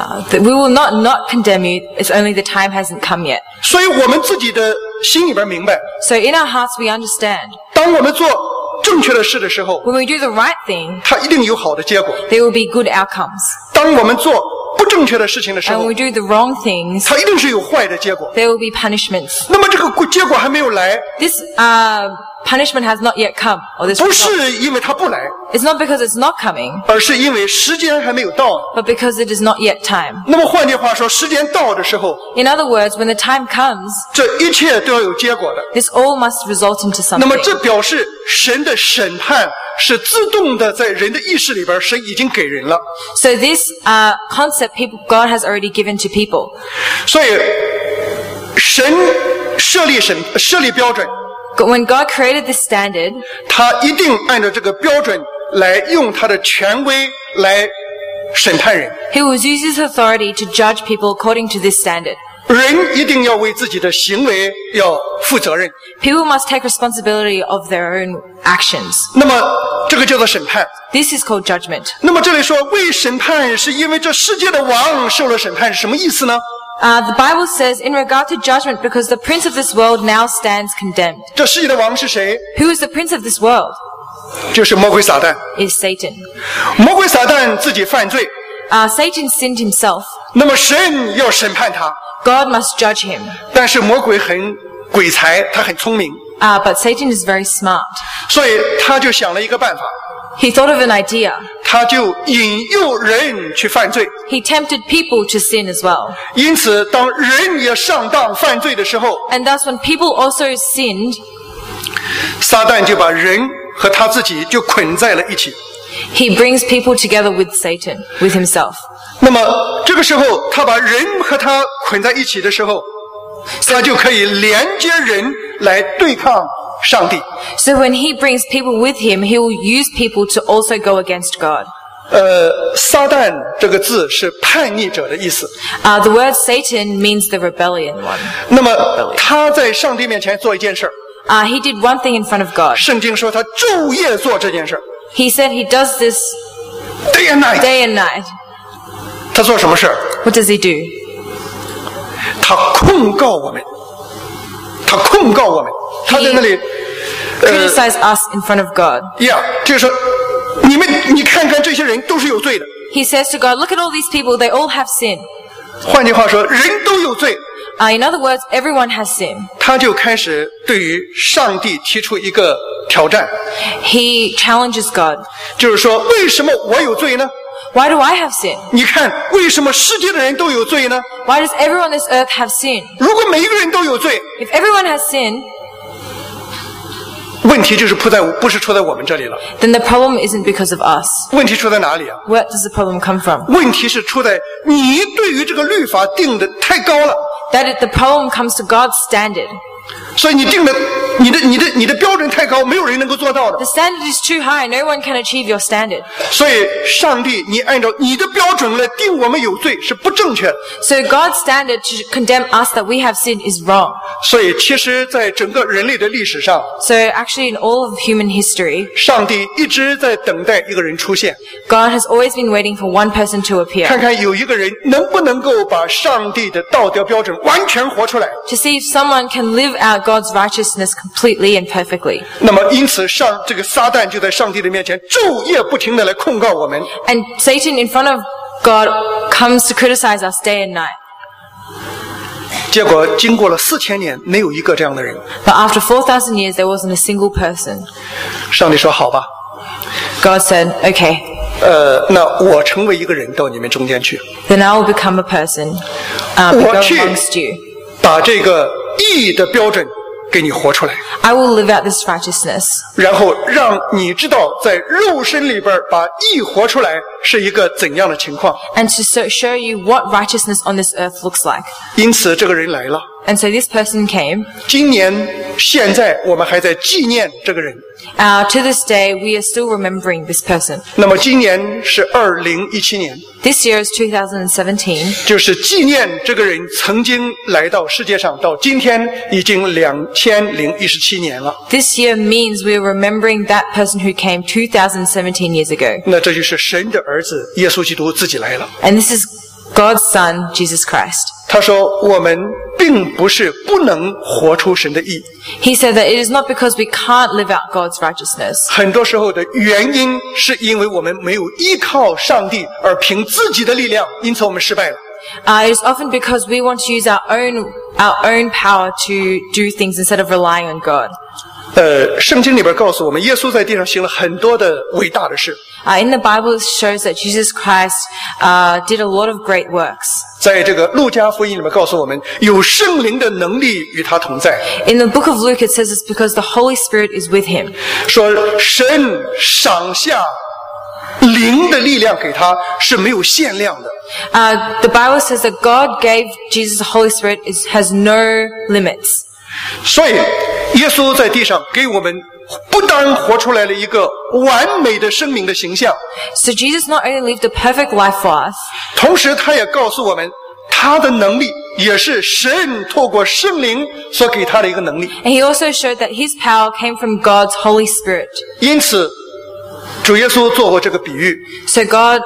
We will not condemn you. It's only the time hasn't come yet. 所以我们自己的心里边明白， So in our hearts we understand. 当我们做正确的事的时候， When we do the right thing, 它一定有好的结果； there will be good outcomes. 当我们做不正确的事情的时 And 候 when，we do the wrong things, 它一定是有坏的结果。 there will be punishments. 那么这个结果还没有来， This punishment has not yet come, or this 不 result. 是因为它不来， It's not because it's not coming, 而是因为时间还没有到。 but because it is not yet time. 那么换句话说，时间到的时候， In other words, when the time comes, 这一切都要有结果的。 this all must result into 那么 something. 这表示神的审判是自动的在人的意识里边，神已经给人了。 So this concept, God has already given to people. 所以神设立标准， When God created this standard, 他一定按照这个标准来用他的权威来审判人。 He will use His authority to judge people according to this standard. 人一定要为自己的行为要负责任。 People must take responsibility of their own actions. 那么这个叫做审判。 This is called judgment. 那么这里说为审判，是因为这世界的王受了审判，是什么意思呢？ The Bible says, in regard to judgment, because the prince of this world now stands condemned. 这世界的王是谁？ Who is the prince of this world? 就是魔鬼撒旦。 Is Satan. 魔鬼撒旦自己犯罪， Satan sinned himself. 那么神要审判他。 God must judge him. 但是魔鬼很鬼才，他很聪明， But Satan is very smart. 所以他就想了一个办法， He thought of an idea. 他就引诱人去犯罪。 He tempted people to sin as well. 因此，当人也上当犯罪的时候， And thus when people also sinned, 撒旦就把人和他自己就捆在了一起。 he brings people together with Satan, with himself. 那么这个时候，他把人和他捆在一起的时候，他就可以连接人来对抗上帝。 So when he brings people with him, he will use people to also go against God. 撒旦这个字是叛逆者的意思。 The word Satan means the rebellion one. 那么他在上帝面前做一件事儿， He did one thing in front of God. 圣经说他昼夜做这件事儿 He said he does this ，day and night。 day and night. 他做什么事儿？ What does he do? 他控告我们，他控告我们，他在那里， Criticize us in front of God. 就是说，你看看这些人都是有罪的。 He says to God, look at all these people, they all have sin. 换句话说，人都有罪。 In other words, everyone has sin. 他就开始对于上帝提出一个挑战， He challenges God. 就是说，为什么我有罪呢？ Why do I have sin? 你看，为什么世界的人都有罪呢？ Why does everyone on this earth have sin? 如果每一个人都有罪， If everyone has sin, 问题就是不是出在我们这里了。 then the problem isn't because of us. 问题出在哪里啊？ Where does the problem come from? 问题是出在你对于这个律法定的太高了， That the problem comes to God's standard. 所以你定的你的标准太高，没有人能够做到的 The。standard is too high, no one can achieve your standard. 所以上帝，你按照你的标准来定我们有罪是不正确的。 So God's standard to condemn us that we have sin is wrong. 所以其实在整个人类的历史上， So actually in all of human history, 上帝一直在等待一个人出现， God has always been waiting for one person to 看 appear. 看有一个人能不能够把上帝的道德标准完全活出来。 To see if someone can live out God's righteousness completely and perfectly. 那么因此这个撒旦就在上帝的面前昼夜不停地来控告我们。 And Satan in front of God comes to criticize us day and night. 结果经过了4000年，没有一个这样的人。 But after 4,000 years, there wasn't a single person. 上帝说：“好吧， God said, okay, 那我成为一个人到你们中间去， then I will become a person, go 我去 amongst you. 把这个义的标准给你活出来， I will live out this righteousness. 然后让你知道，在肉身里边把义活出来是一个怎样的情况。 and to show you what righteousness on this earth looks like. 因此这个人来了。 And so this person came. 今年现在我们还在纪念这个人。 To this day, we are still remembering this person. 那么今年是2017年， This year is 2017. 就是纪念这个人曾经来到世界上，到今天已经2017年了。 This year means we are remembering that person who came 2017 years ago. 那这就是神的儿子耶稣基督自己来了。 And this is God's Son, Jesus Christ. 他说我们并不是不能活出神的义， He said that it is not because we can't live out God's righteousness. 很多时候的原因是因为我们没有依靠上帝，而凭自己的力量，因此我们失败了。 It is often because we want to use our own power to do things instead of relying on God. 圣经里边告诉我们，耶稣在地上行了很多的伟大的事。 In the Bible, it shows that Jesus Christ did a lot of great works. 在这个路加福音里面告诉我们，有圣灵的能力与他同在。 In the book of Luke, it says it's because the Holy Spirit is with him. 说神赏下灵的力量给他是没有限量的。 The Bible says that God gave Jesus the Holy Spirit has no limits. 所以耶稣在地上给我们不单活出来了一个完美的生命的形象， So Jesus not only lived a perfect life for us, 同时他也告诉我们他的能力也是神透过圣灵所给他的一个能力。 and he also showed that his power came from God's Holy Spirit. 因此主耶稣做过这个比喻， So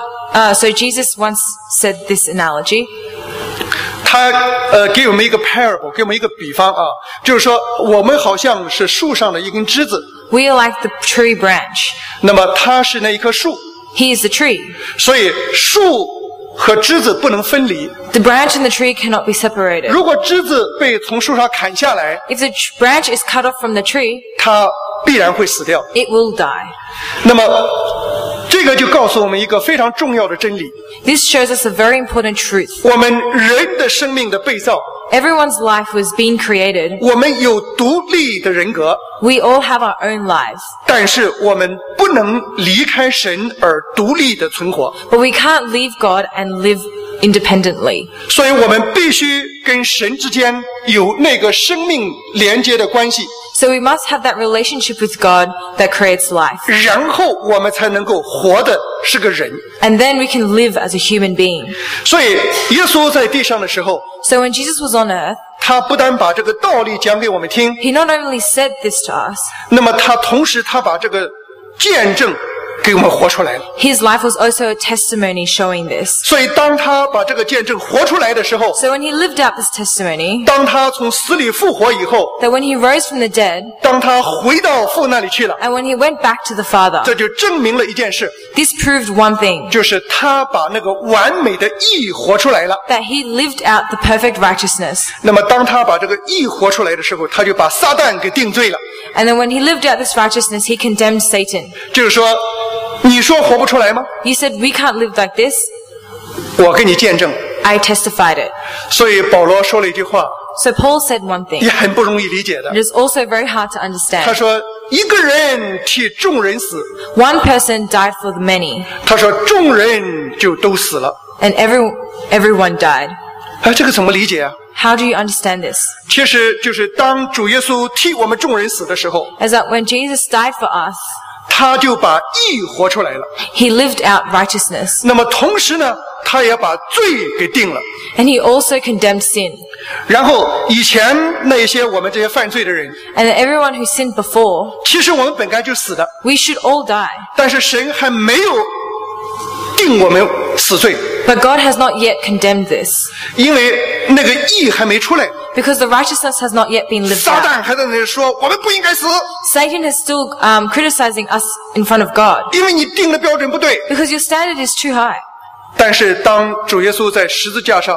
Jesus once said this analogy. 他给我们一个 parable， 给我们一个比方啊，就是说我们好像是树上的一根枝子， We are like the tree branch. 那么他是那一棵树， He is the tree. 所以树和枝子不能分离。 The branch and the tree cannot be separated. 如果枝子被从树上砍下来， If the branch is cut off from the tree, 它必然会死掉。 it will die. 那么这个就告诉我们一个非常重要的真理， This shows us a very important truth. 我们人的生命的被造， Everyone's life was being created. 我们有独立的人格， We all have our own lives. 但是我们不能离开神而独立的存活， But we can't leave God and live independently. 所以我们必须跟神之间有那个生命连接的关系， So we must have that relationship with God that creates life. 然后我们才能够活的是个人。 And then we can live as a human being. 所以耶稣在地上的时候， So when Jesus was on earth, 他不但把这个道理讲给我们听， he not only said this to us, 那么他同时他把这个见证给我们活出来了。 his life was also a testimony showing this. 所以当他把这个见证活出来的时候， So when he lived out this testimony, 当他从死里复活以后， that when he rose from the dead, 当他回到父那里去了， and when he went back to the Father, 这就证明了一件事， this proved one thing, 就是他把那个完美的义活出来了。 that he lived out the perfect righteousness. 那么当他把这个义活出来的时候，他就把撒旦给定罪了。 And then when he lived out this righteousness, he condemned Satan. 就是说，你说活不出来吗？ You said, we can't live like this. 我给你见证。 I testified it. 所以保罗说了一句话， So Paul said one thing. 也很不容易理解的。 It is also very hard to 他 understand. 说，一个人替众人死， One person died for the many, 他说众人就都死了。 and everyone died. 哎，这个怎么理解啊？ How do you understand this? 其实就是当主耶稣替我们众人死的时候， As that when Jesus died for us, 他就把义活出来了。 he lived out righteousness. 那么同时呢，他也把罪给定了。 And he also condemned sin. 然后以前那些我们这些犯罪的人， And that everyone who sinned before, 其实我们本该就死的， we should all die. 但是神还没有定我们死罪， But God has not yet condemned this, 因为那个义还没出来， because the righteousness has not yet been lived 撒 out. 旦还在那里说我们不应该死， Satan is still criticizing us in front of God, 因为你定的标准不对。 because your standard is too high. 但是当主耶稣在十字架上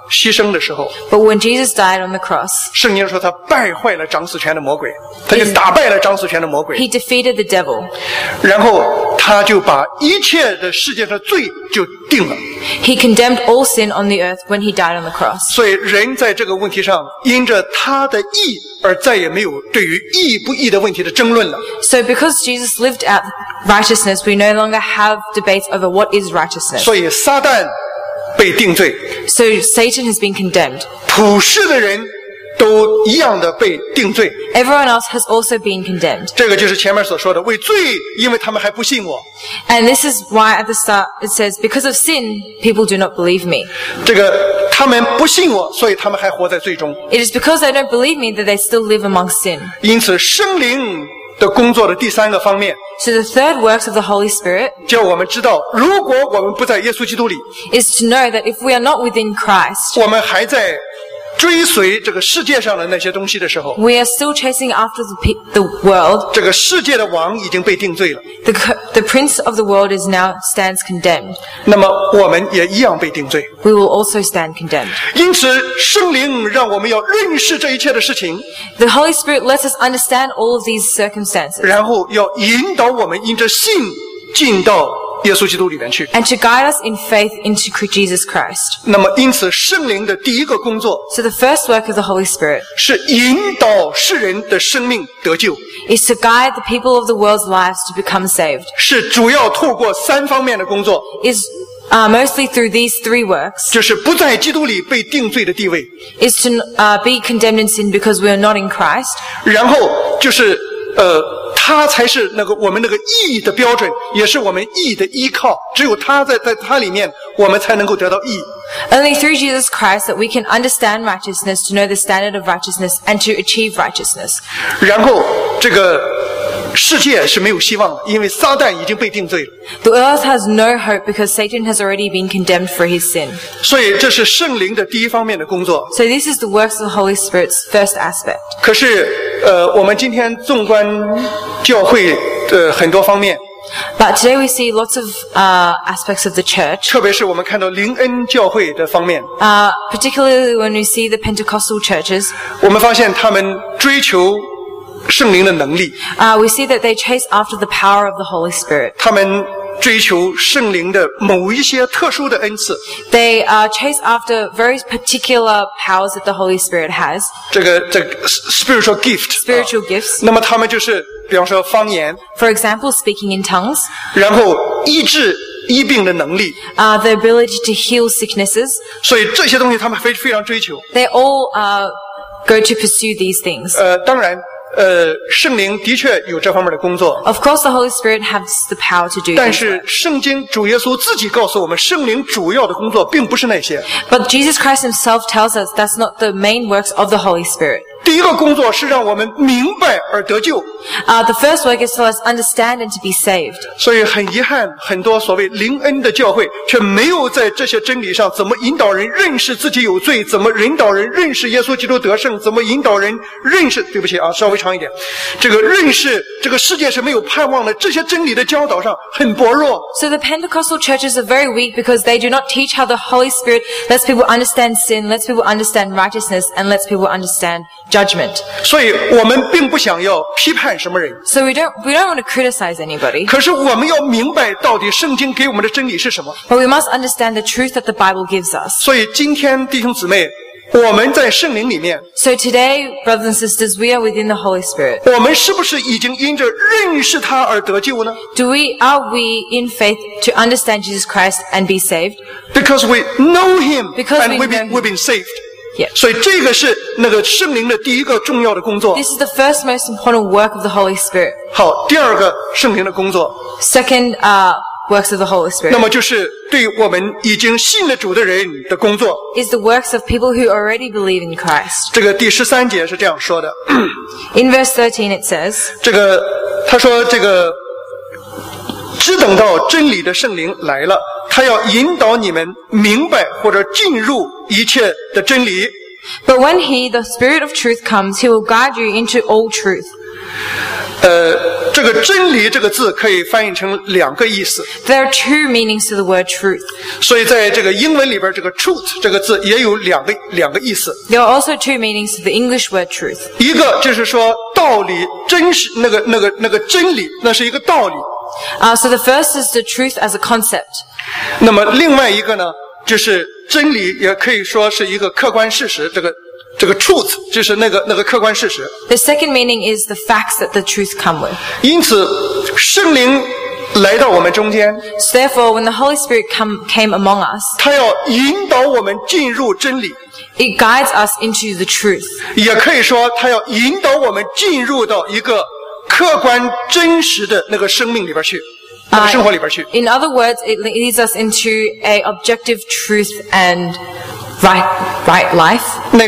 牺牲的时候， But when Jesus died on the cross, 圣经说他败坏了掌死权的魔鬼，他就打败了掌死权的魔鬼， he defeated the devil. 然后他就把一切的世界上罪就定了。 He condemned all sin on the earth when he died on the cross. 所以人在这个问题上，因着他的义而再也没有对于义不义的问题的争论了。 So because Jesus lived out righteousness, we no longer have debates over what is righteousness. 所以撒旦被定罪， So Satan has been condemned. 普世的人都一样的被定罪。 Everyone else has also been condemned. 这个就是前面所说的为罪，因为他们还不信我。 And this is why at the start it says, because of sin, people do not believe me. 这个他们不信我，所以他们还活在罪中。 It is because they don't believe me that they still live among sin. 因此，圣灵的工作的第三个方面， So the third works of the Holy Spirit 叫我们知道，如果我们不在耶稣基督里， is to know that if we are not within Christ, 我们还在追随这个世界上的那些东西的时候， we are still chasing after the world. 这个世界的王已经被定罪了， The prince of the world is now stands condemned. 那么我们也一样被定罪。 We will also stand condemned. 因此，圣灵让我们要认识这一切的事情， The Holy Spirit lets us understand all of these circumstances 然后要引导我们因着信进到耶稣基督里面去。 and to guide us in faith into Jesus Christ. 那么，因此圣灵的第一个工作 So the first work of the Holy Spirit 是引导世人的生命得救， is to guide the people of the world's lives to become saved. 是主要透过三方面的工作， Is mostly through these three works. 就是不在基督里被定罪的地位， Is to be condemned in sin because we are not in Christ. 然后就是他才是那个我们那个义的标准，也是我们义的依靠。只有他在他里面，我们才能够得到义。 Only through Jesus Christ that we can understand righteousness, to know the standard of righteousness, and to achieve righteousness. 然后这个世界是没有希望的，因为撒旦已经被定罪了。 The earth has no hope because Satan has already been condemned for his sin. 所以这是圣灵的第一方面的工作。 So this is the works of the Holy Spirit's first aspect. 可是我们今天纵观教会的很多方面， But today we see lots of aspects of the church, 特别是我们看到灵恩教会的方面， particularly when we see the Pentecostal churches. 我们发现他们追求圣灵的能力， We see that they chase after the power of the Holy Spirit. 他们追求圣灵的某一些特殊的恩赐。 They chase after very particular powers that the Holy Spirit has, 这个 spiritual gift， spiritual gifts. 那么他们就是比方说方言， For example, speaking in tongues, 然后医病的能力， the ability to heal sicknesses. 所以这些东西他们非常追求。 They all go to pursue these things. 当然，圣灵的确有这方面的工作， Of course, the Holy Spirit has the power to do 但 these 是 works. 圣经主耶稣自己告诉我们，圣灵主要的工作并不是那些。 But Jesus Christ himself tells us that's not the main works of the Holy Spirit. 第一个工作是让我们明白而得救， The first work is to let us understand and to be saved. 所以很遗憾，很多所谓灵恩的教会却没有在这些真理上怎么引导人认识自己有罪，怎么引导人认识耶稣基督得胜，怎么引导人认识，对不起啊，稍微长一点，这个认识这个世界是没有盼望的，这些真理的教导上很薄弱。 So the Pentecostal churches are very weak because they do not teach how the Holy Spirit lets people understand sin, lets people understand righteousness, and lets people understand judgment. 所以我们并不想要批判什么人， So we don't want to criticize anybody, 可是我们要明白到底圣经给我们的真理是什么。 but we must understand the truth that the Bible gives us. 所以今天弟兄姊妹，我们在圣灵里面， So today, brothers and sisters, we are within the Holy Spirit. 我们是不是已经因着认识他而得救呢？ Are we in faith to understand Jesus Christ and be saved? Because we know him Because and we we've know him. been saved. Yeah. 所以这个是那个圣灵的第一个重要的工作。 This is the first most important work of the Holy Spirit. 好，第二个圣灵的工作， Second, works of the Holy 那 Spirit 么就是对我们已经信了主的人的工作。 is the works of people who already believe in Christ. 这个第13节是这样说的， In verse 13 it says, 这个他说这个只等到真理的圣灵来了，他要引导你们明白或者进入一切的真理。 But when he, the Spirit of truth, comes, he will guide you into all truth. 这个真理这个字可以翻译成两个意思。 There are two meanings to the word truth. 所以在这个英文里边，这个 truth 这个字也有两个意思。 There are also two meanings to the English word truth. 一个就是说道理真实，那个真理，那是一个道理。 So the first is the truth as a concept. 那么另外一个呢，就是真理，也可以说是一个客观事实。这个 truth 就是那个客观事实。 The second meaning is the facts that the truth come with. 因此，圣灵来到我们中间， So therefore, when the Holy Spirit came among us, 他要引导我们进入真理， it guides us into the truth. 也可以说他要引导我们进入到一个客观真实的那个生命里边去，那个生活里边去。 In other words, it leads us into a objective truth and right life.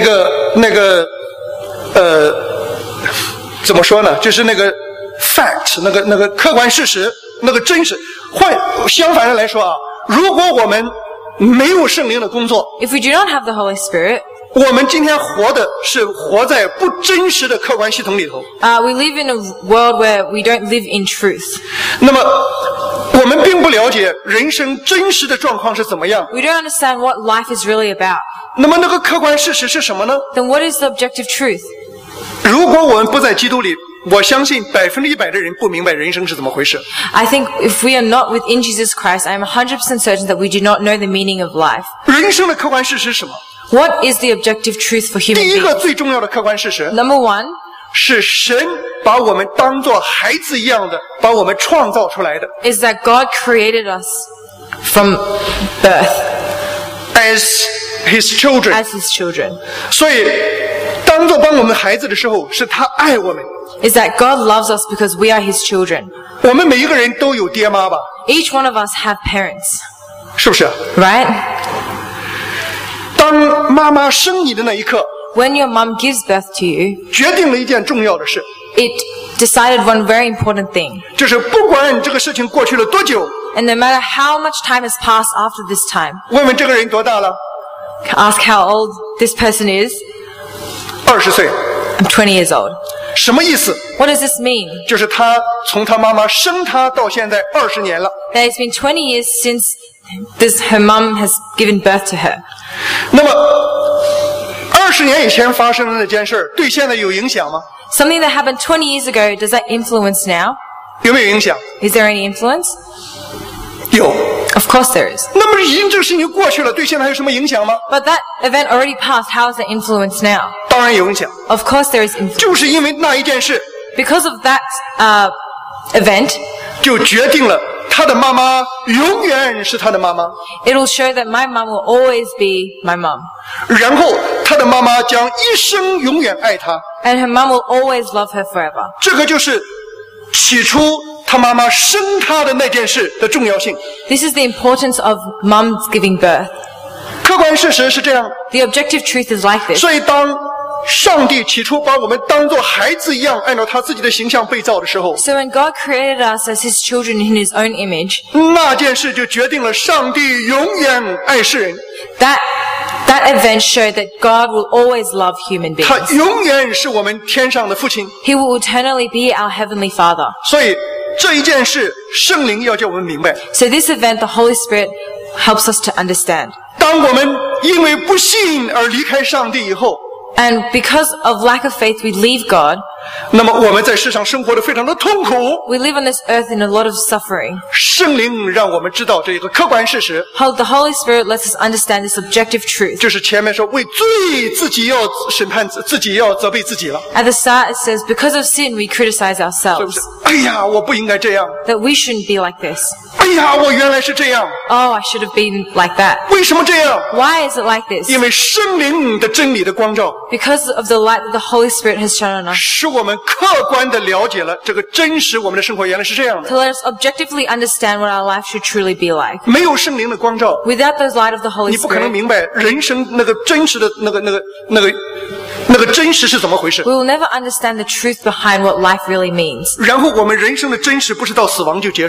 怎么说呢？就是那个 fact， 那个客观事实，那个真实。相反的来说啊，如果我们没有圣灵的工作， If we do not have the Holy Spirit, 我们今天活在不真实的客观系统里头。 we live in a world where we don't live in truth. 那么我们并不了解人生真实的状况是怎么样。 We don't understand what life is really about. 那么那个客观事实是什么呢？ Then what is the objective truth? 如果我们不在基督里，我相信100%的人不明白人生是怎么回事。 I think if we are not within Jesus Christ, I am 100% certain that we do not know the meaning of life. 人生的客观事实是什么？ What is the objective truth for 第 human 一个 beings? 最重要的客观事实 Number one, 是神把我们当作孩子一样的把我们创造出来的。 is that God created us from birth As His children， as His children. 所以当作帮我们孩子的时候，是他爱我们。 Is that God loves us because we are His children. 我们每一个人都有爹妈吧， Each one of us have parents, 是不是？ right? 当妈妈生你的那一刻， When your mum gives birth to you, 决定了一件重要的事， it decided one very important thing. 就是不管这个事情过去了多久， And no matter how much time has passed after this time, 问问这个人多大了 ask how old this person is. ？20岁， I'm 20 years old. 什么意思？ What does this mean? 就是他从他妈妈生他到现在20年了。 That it's been 20 years since her mum has given birth to her. 那么20年以前发生的那件事对现在有影响吗？ Something that happened 20 years ago, does that influence now? 有没有影响？ Is there any influence? 有。 Of course there is. 那么已经这个事情过去了，对现在还有什么影响吗？ But that event already passed. How is the influence now? 当然有影响， Of course there is influence. 就是因为那一件事， Because of that event, 就决定了他的妈妈永远是他的妈妈， it will show that my mum will always be my mum. 然后他的妈妈将一生永远爱他。 And her mum will always love her forever. 这个就是起初他妈妈生他的那件事的重要性。 This is the importance of mums giving birth. 客观事实是这样， The objective truth is like this. 所以当上帝起初把我们当作孩子一样，按照他自己的形象被造的时候， So when God created us as His children in His own image, 那件事就决定了上帝永远爱世人， that event showed that God will always love human 他 beings. 永远是我们天上的父亲。 He will eternally be our Heavenly Father. 所以这一件事，圣灵要叫我们明白。 So this event, the Holy Spirit helps us to understand. 当我们因为不信而离开上帝以后， And because of lack of faith, we leave God. 那么我们在世上生活的非常的痛苦。 We live on this earth in a lot of suffering. 圣灵让我们知道这个客观事实， The Holy Spirit lets us understand this objective truth. 就是前面说为罪自己要审判自己，要责备自己了， At the start, it says, because of sin, we criticize 是不 ourselves. 是？哎呀，我不应该这样。 That we shouldn't be like this. 哎呀，我原来是这样， Oh, I should have been like that. 为什么这样？ Why is it like this? 因为圣灵的真理的光照， Because of the light that the Holy Spirit has shone on us. 使我们客观的了解了这个真实，我们的生活原来是这样的。 To let us objectively understand what our life should truly be like. 没有圣灵的光照， Without the light of the Holy 你不可能 Spirit, 明白人生那个真实的那个真实是怎么回事。 we will never understand the truth behind what life really means. 然后我们人生的真实不是到死亡就结束了，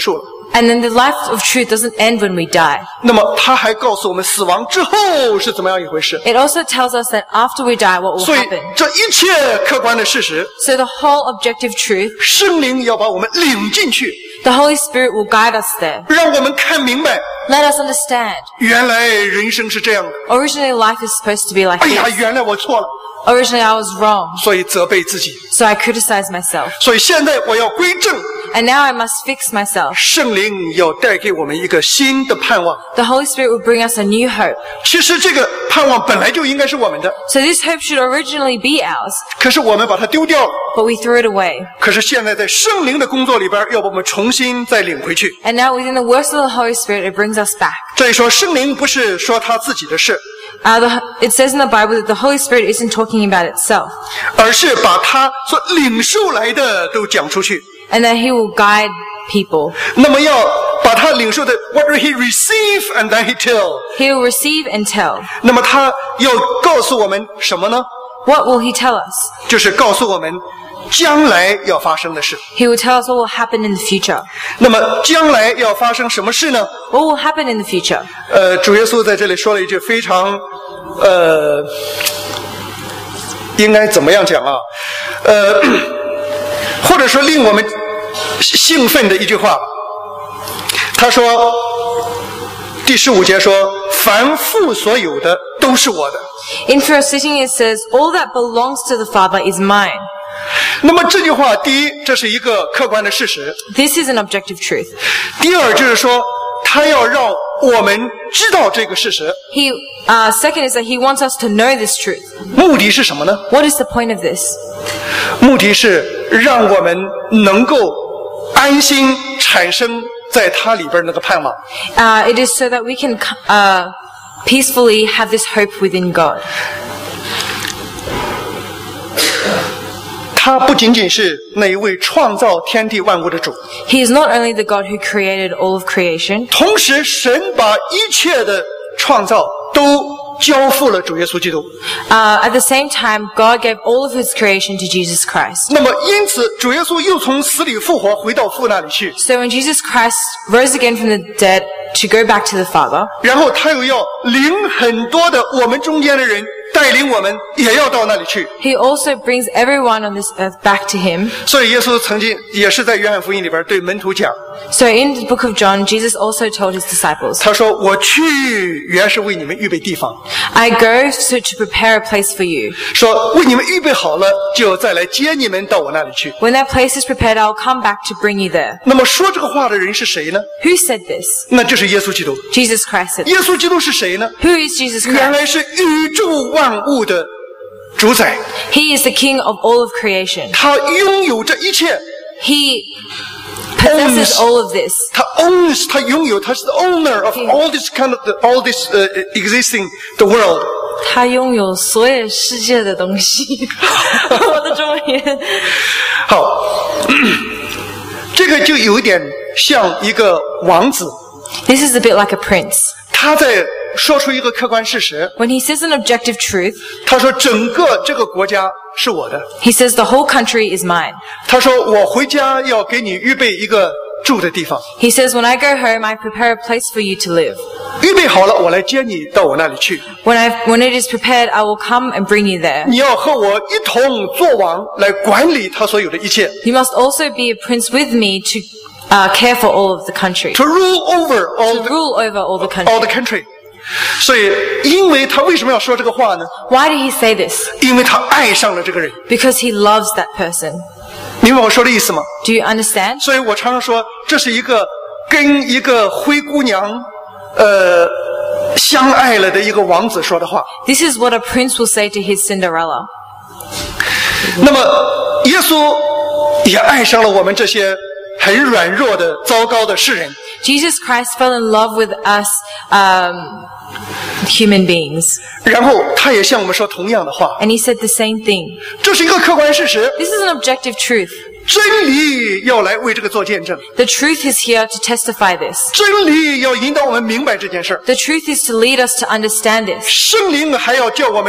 And then the life of truth doesn't end when we die. 那么他还告诉我们死亡之后是怎么样一回事。 It also tells us that after we die, what will 所以 happen. 这一切客观的事实， So the whole objective truth, 圣灵要把我们领进去， the Holy Spirit will guide us there. 让我们看明白， Let us understand. 原来人生是这样的。 Originally, life is supposed to be like 哎呀， this. 原来我错了， Originally, I was wrong. 所以责备自己。 So I criticized myself. 所以现在我要归正， And now I must fix myself. 圣灵要带给我们一个新的盼望。 The Holy Spirit will bring us a new hope. 其实这个盼望本来就应该是我们的， So this hope should originally be ours, 可是我们把它丢掉了。 but we threw it away. 可是现在在圣灵的工作里边，要把我们重新再领回去。 And now within the works of the Holy Spirit, it brings us back. 这里说圣灵不是说他自己的事， It says in the Bible that the Holy Spirit isn't talking about itself, 而是把他所领受来的都讲出去。 and that He will guide people. 那么要把他领受的 what will he receive and then he tell， He will receive and tell. 那么他要告诉我们什么呢？ What will He tell us? 就是告诉我们将来要发生的事。 He will tell us what will happen in the future. 那么将来要发生什么事呢？ What will happen in the future? 主耶稣在这里说了一句非常应该怎么样讲啊？或者说令我们兴奋的一句话，他说第15节说，凡父所有的都是我的。 In verse 16 it says, all that belongs to the Father is mine. 那么这句话，第一，这是一个客观的事实； This is an objective truth. 第二，就是说，他要让我们知道这个事实。 Second is that He wants us to know this truth. 目的是什么呢？ What is the point of this? 目的是让我们能够安心产生在它里边那个盼望。 It is so that we can peacefully have this hope within God. 他不仅仅是那一位创造天地万物的主， He is not only the God who created all of creation, 同时神把一切的创造都交付了主耶稣基督。 at the same time, God gave all of His creation to Jesus Christ. 那么因此，主耶稣又从死里复活，回到父那里去。 So when Jesus Christ rose again from the dead to go back to the Father, 然后他又要领很多的我们中间的人，带领我们也要到那里去。 He also brings everyone on this earth back to Him. 所以耶稣曾经也是在约翰福音里边对门徒讲， So in the book of John, Jesus also told His disciples, 他说：“我去原是为你们预备地方， I go to prepare a place for you. 说为你们预备好了，就再来接你们到我那里去。 When that place is prepared, I'll come back to bring you there. ” 那么说这个话的人是谁呢？ Who said this? 那就是耶稣基督。 Jesus Christ said 耶 this. 稣基督是谁呢？ Who is Jesus 原 Christ? 来是宇宙万物的主宰， He is the King of all of creation. 他拥有这一切， He possesses all of this. 他 owns， 他拥有，他是 the owner of all this kind of all this existing the world。 他拥有所有世界的东西。我的中文。 好，这个就有一点像一个王子， This is a bit like a prince. 他在说出一个客观事实， When he says an objective truth, 他说整个这个国家是我的， he says the whole country is mine. 他说我回家要给你预备一个住的地方， He says, when I go home, I prepare a place for you to live. 预备好了，我来接你到我那里去。 When it is prepared, I will come and bring you there. 你要和我一同作王，来管理他所有的一切 You must also be a prince with me to care for all of the country. ，to rule over all To the, rule over all the all the country. country。所以，因为他为什么要说这个话呢？ Why did he say this? 因为他爱上了这个人， Because he loves that person. 明白我说的意思吗？ Do you understand? 所以我常常说，这是一个跟一个灰姑娘，相爱了的一个王子说的话。 This is what a prince will say to his Cinderella. 那么，耶稣也爱上了我们这些很软弱的、糟糕的世人。 Jesus Christ fell in love with us human beings. 然后他也向我们说同样的话， And he said the same thing. 这是一个客观事实， This is an objective truth. 真理要来为这个做见证， The truth is here to testify this. 真理要引导我们明白这件事儿， The truth is to lead us to understand this. 圣灵还要叫我们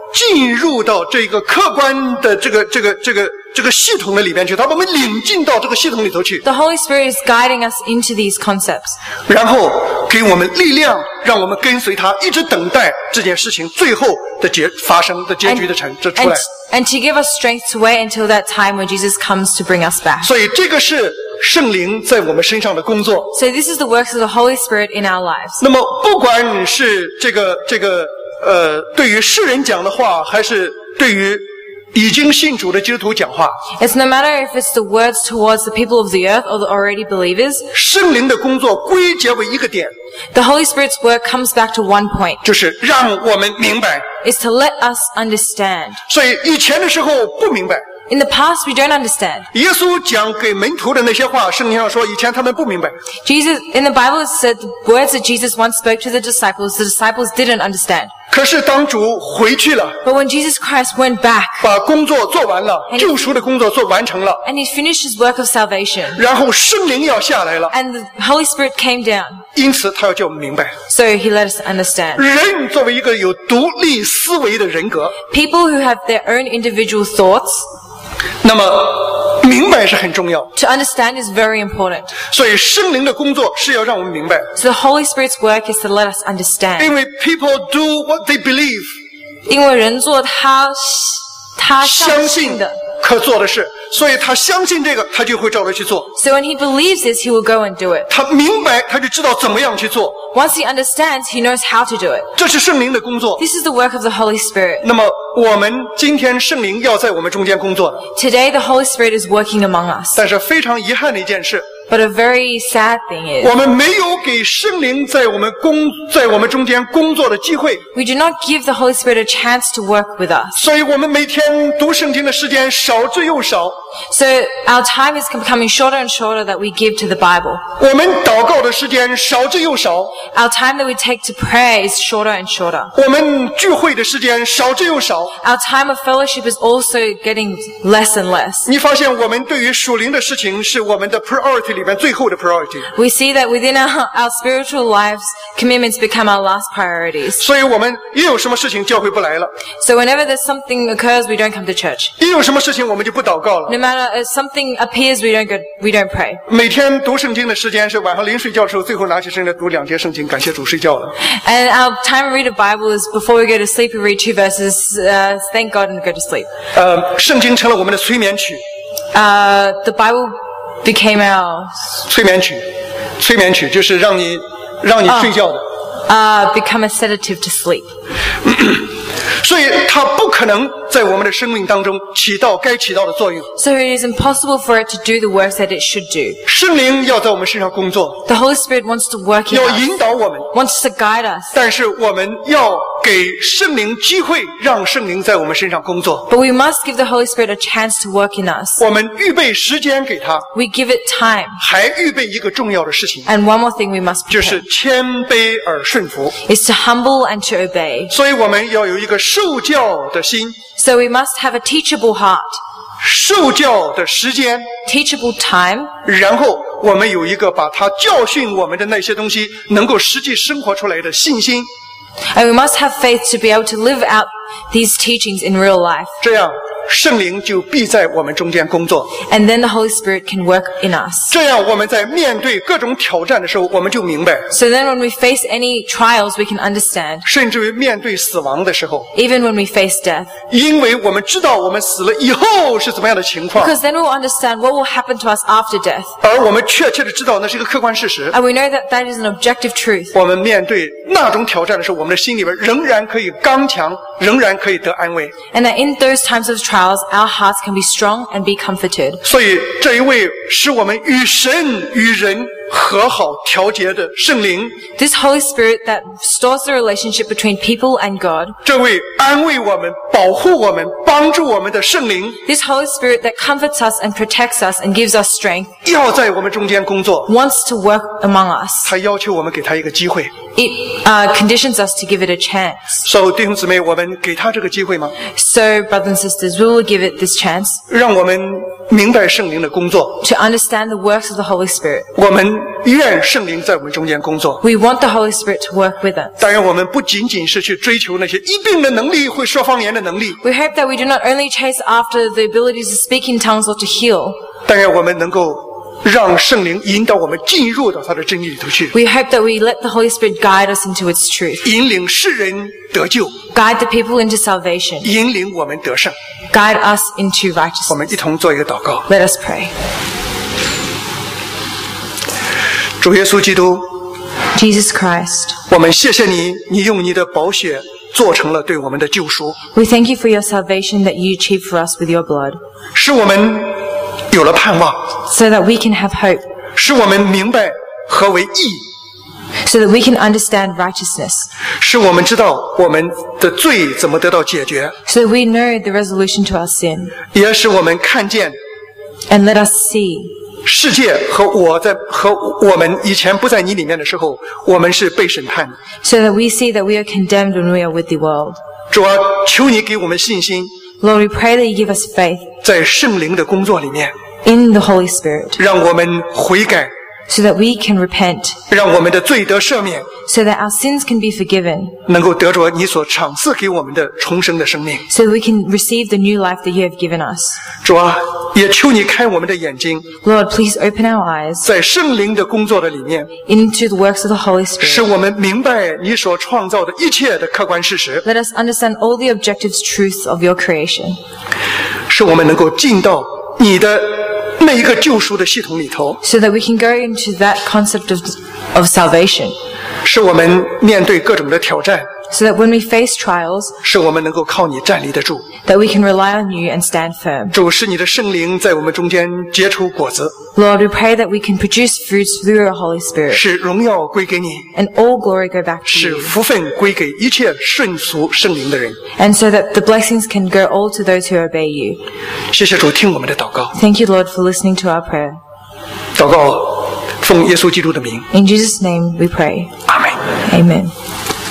进入到这个客观的这个系统的里边去，他把我们领进到这个系统里头去， The Holy Spirit is guiding us into these concepts. 然后给我们力量，让我们跟随他，一直等待这件事情最后的发生的结局的这出来。 And to give us strength to wait until that time when Jesus comes to bring us back. 所以这个是圣灵在我们身上的工作。 So this is the works of the Holy Spirit in our lives. 那么不管是对于世人讲的话，还是对于已经信主的基督徒讲话， It's no matter if it's the words towards the people of the earth or the already believers. 圣灵的工作归结为一个点， The Holy Spirit's work comes back to one point. 就是让我们明白。 Is to let us understand. 所以以前的时候不明白， In the past, we don't understand. 耶稣讲给门徒的那些话，圣经上说以前他们不明白。 Jesus, in the Bible, it said the words that Jesus once spoke to the disciples didn't understand. 可是当主回去了， But when Jesus Christ went back 把工作做完了，救赎的工作做完成了， and he finished his work of salvation, 然后圣灵要下来了， and the Holy Spirit came down, 因此他要叫我们明白， so he let us understand. 人作为一个有独立思维的人格， People who have their own individual thoughts, 那么明白是很重要。 to understand is very important. 所以圣灵的工作是要让我们明白， So the Holy Spirit's work is to let us 因 understand. 为 people do what they believe， 因为人做他相相信信的。 可做的事，所以他相信这个，他就会照着去做。 So when he believes this, he will go and do it. 他明白，他就知道怎么样去做。 Once he understands, he knows how to do it. 这是圣灵的工作。 This is the work of the Holy Spirit. 那么我们今天圣灵要在我们中间工作的， Today, the Holy Spirit is working among us. 但是非常遗憾的一件事， But a very sad thing 我 is, 们没有给圣灵在我们中间工作的机会， we do not give the Holy Spirit a chance to work with us. 所以我们每天读圣经的时间少之又少， So our time is becoming shorter and shorter that we give to the Bible. 我们祷告的时间少之又少， Our time that we take to pray is shorter and shorter. 我们聚会的时间少之又少。 Our time of fellowship is also getting less and less. 你发现我们对于属灵的事情是我们的 priority 里面最后的 priority， We see that within our spiritual lives, commitments become our last priorities. 所以我们一有什么事情教会不来了， So whenever there's something occurs, we don't come to church. 一有什么事情我们就不祷告了。 No matter if something appears, we don't pray. 每天读圣经的时间是晚上临睡觉的时候，最后拿起圣经读2节圣经，感谢主睡觉了。 And our time to read the Bible is before we go to sleep, we read 2 verses, thank God, and go to sleep. 圣经成了我们的催眠曲， The Bible became our 催眠曲，催眠曲就是让你睡觉的。 become a sedative to sleep. 所以它不可能在我们的生命当中起到该起到的作用。 So it is impossible for it to do the works that it should do. 圣灵要在我们身上工作， The Holy Spirit wants to work in 要 us, 引导我们， wants to guide us. 但是我们要给圣灵机会，让圣灵在我们身上工作。 But we must give the Holy Spirit a chance to work in us. 我们预备时间给他， We give it time. 还预备一个重要的事情， And one more thing we must 就是 prepare 谦卑而顺服。 is to humble and to obey. 所以我们要有一个受教的心， So we must have a teachable heart, 受教的时间， teachable time, 然后我们有一个把他教训我们的那些东西能够实际生活出来的信心， and we must have faith to be able to live out these teachings in real life. 这样圣灵就必在我们中间工作。 And then the Holy Spirit can work in us. 这样我们在面对各种挑战的时候，我们就明白， So then when we face any trials, we can understand. 甚至于面对死亡的时候， Even when we face death. 因为我们知道我们死了以后是怎么样的情况， Because then we'll understand what will happen to us after death. 而我们确切的知道那是一个客观事实。 And we know that that is an objective truth. 我们面对那种挑战的时候，我们的心里边仍然可以刚强，仍然可以得安慰。 And that in those times of trials, our hearts can be strong and be comforted. 所以这一位使我们与神与人和好调节的圣灵， This Holy Spirit that restores the relationship between people and God, 这位安慰我们、保护我们、帮助我们的圣灵， this Holy Spirit that comforts us and protects us and gives us strength, 要在我们中间工作。 wants to work among us. 他要求我们给他一个机会。 It conditions us to give it a chance. 所以弟兄姊妹，我们给他这个机会吗？ So, brothers and sisters, we will give it this chance. 让我们明白圣灵的工作， to understand the works of the Holy Spirit. 我们愿圣灵在我们中间工作。 We want the Holy Spirit to work with us. 但愿我们不仅仅是去追求那些一定的能力，会说方言的能力， We hope that we do not only chase after the abilities to speak in tongues or to heal. 但愿我们能够让圣灵引导我们进入到他的真理里头去， We hope that we let the Holy Spirit guide us into its truth, 引领世人得救， guide the people into salvation, 引领我们得胜。 guide us into 我 righteousness. 们一同做一个祷告。 Let us pray. 主耶稣基督， Jesus Christ, 我们谢谢你，你用你的宝血做成了对我们的救赎， we thank you for your salvation that you achieved for us with your blood, 使我们有了盼望， so that we can have hope, 使我们明白何为义， so that we can understand righteousness, 使我们知道我们的罪怎么得到解决， so that we know the resolution to our sin, 也使我们看见 and let us see 世界和我们以前不在你里面的时候，我们是被审判的。 so that we see that we are condemned when we are with the world. 主啊，求你给我们信心， Lord, we pray that you give us faith 在圣灵的工作里面， in the Holy Spirit, 让我们悔改， so that we can repent, 让我们的罪得赦免， so that our sins can be forgiven, 能够得着你所赏赐给我们的重生的生命。 so that we can receive the new life that you have given us. 主啊，也求你开我们的眼睛， Lord, please open our eyes 在圣灵的工作的里面， into the works of the Holy 使 Spirit. 我们明白你所创造的一切的客观事实， Let us understand all the objective truths of your creation, 使我们能够进到你的那一个救赎的系统里头， so that we can go into that concept of salvation, 使我们面对各种的挑战， so that when we face trials, 使我们能够靠你站立得住。 that we can rely on you and stand firm. 主，使你的圣灵在我们中间结出果子， Lord, we pray that we can produce fruits through your Holy Spirit, 使荣耀归给你， and all glory go back to 使 you, 福分归给一切顺服圣灵的人。 and so that the blessings can go all to those who obey you. 谢谢主，听我们的祷告， Thank you, Lord, for listening to our prayer. 祷告奉耶稣基督的名， In Jesus' name we pray. 阿门。 Amen.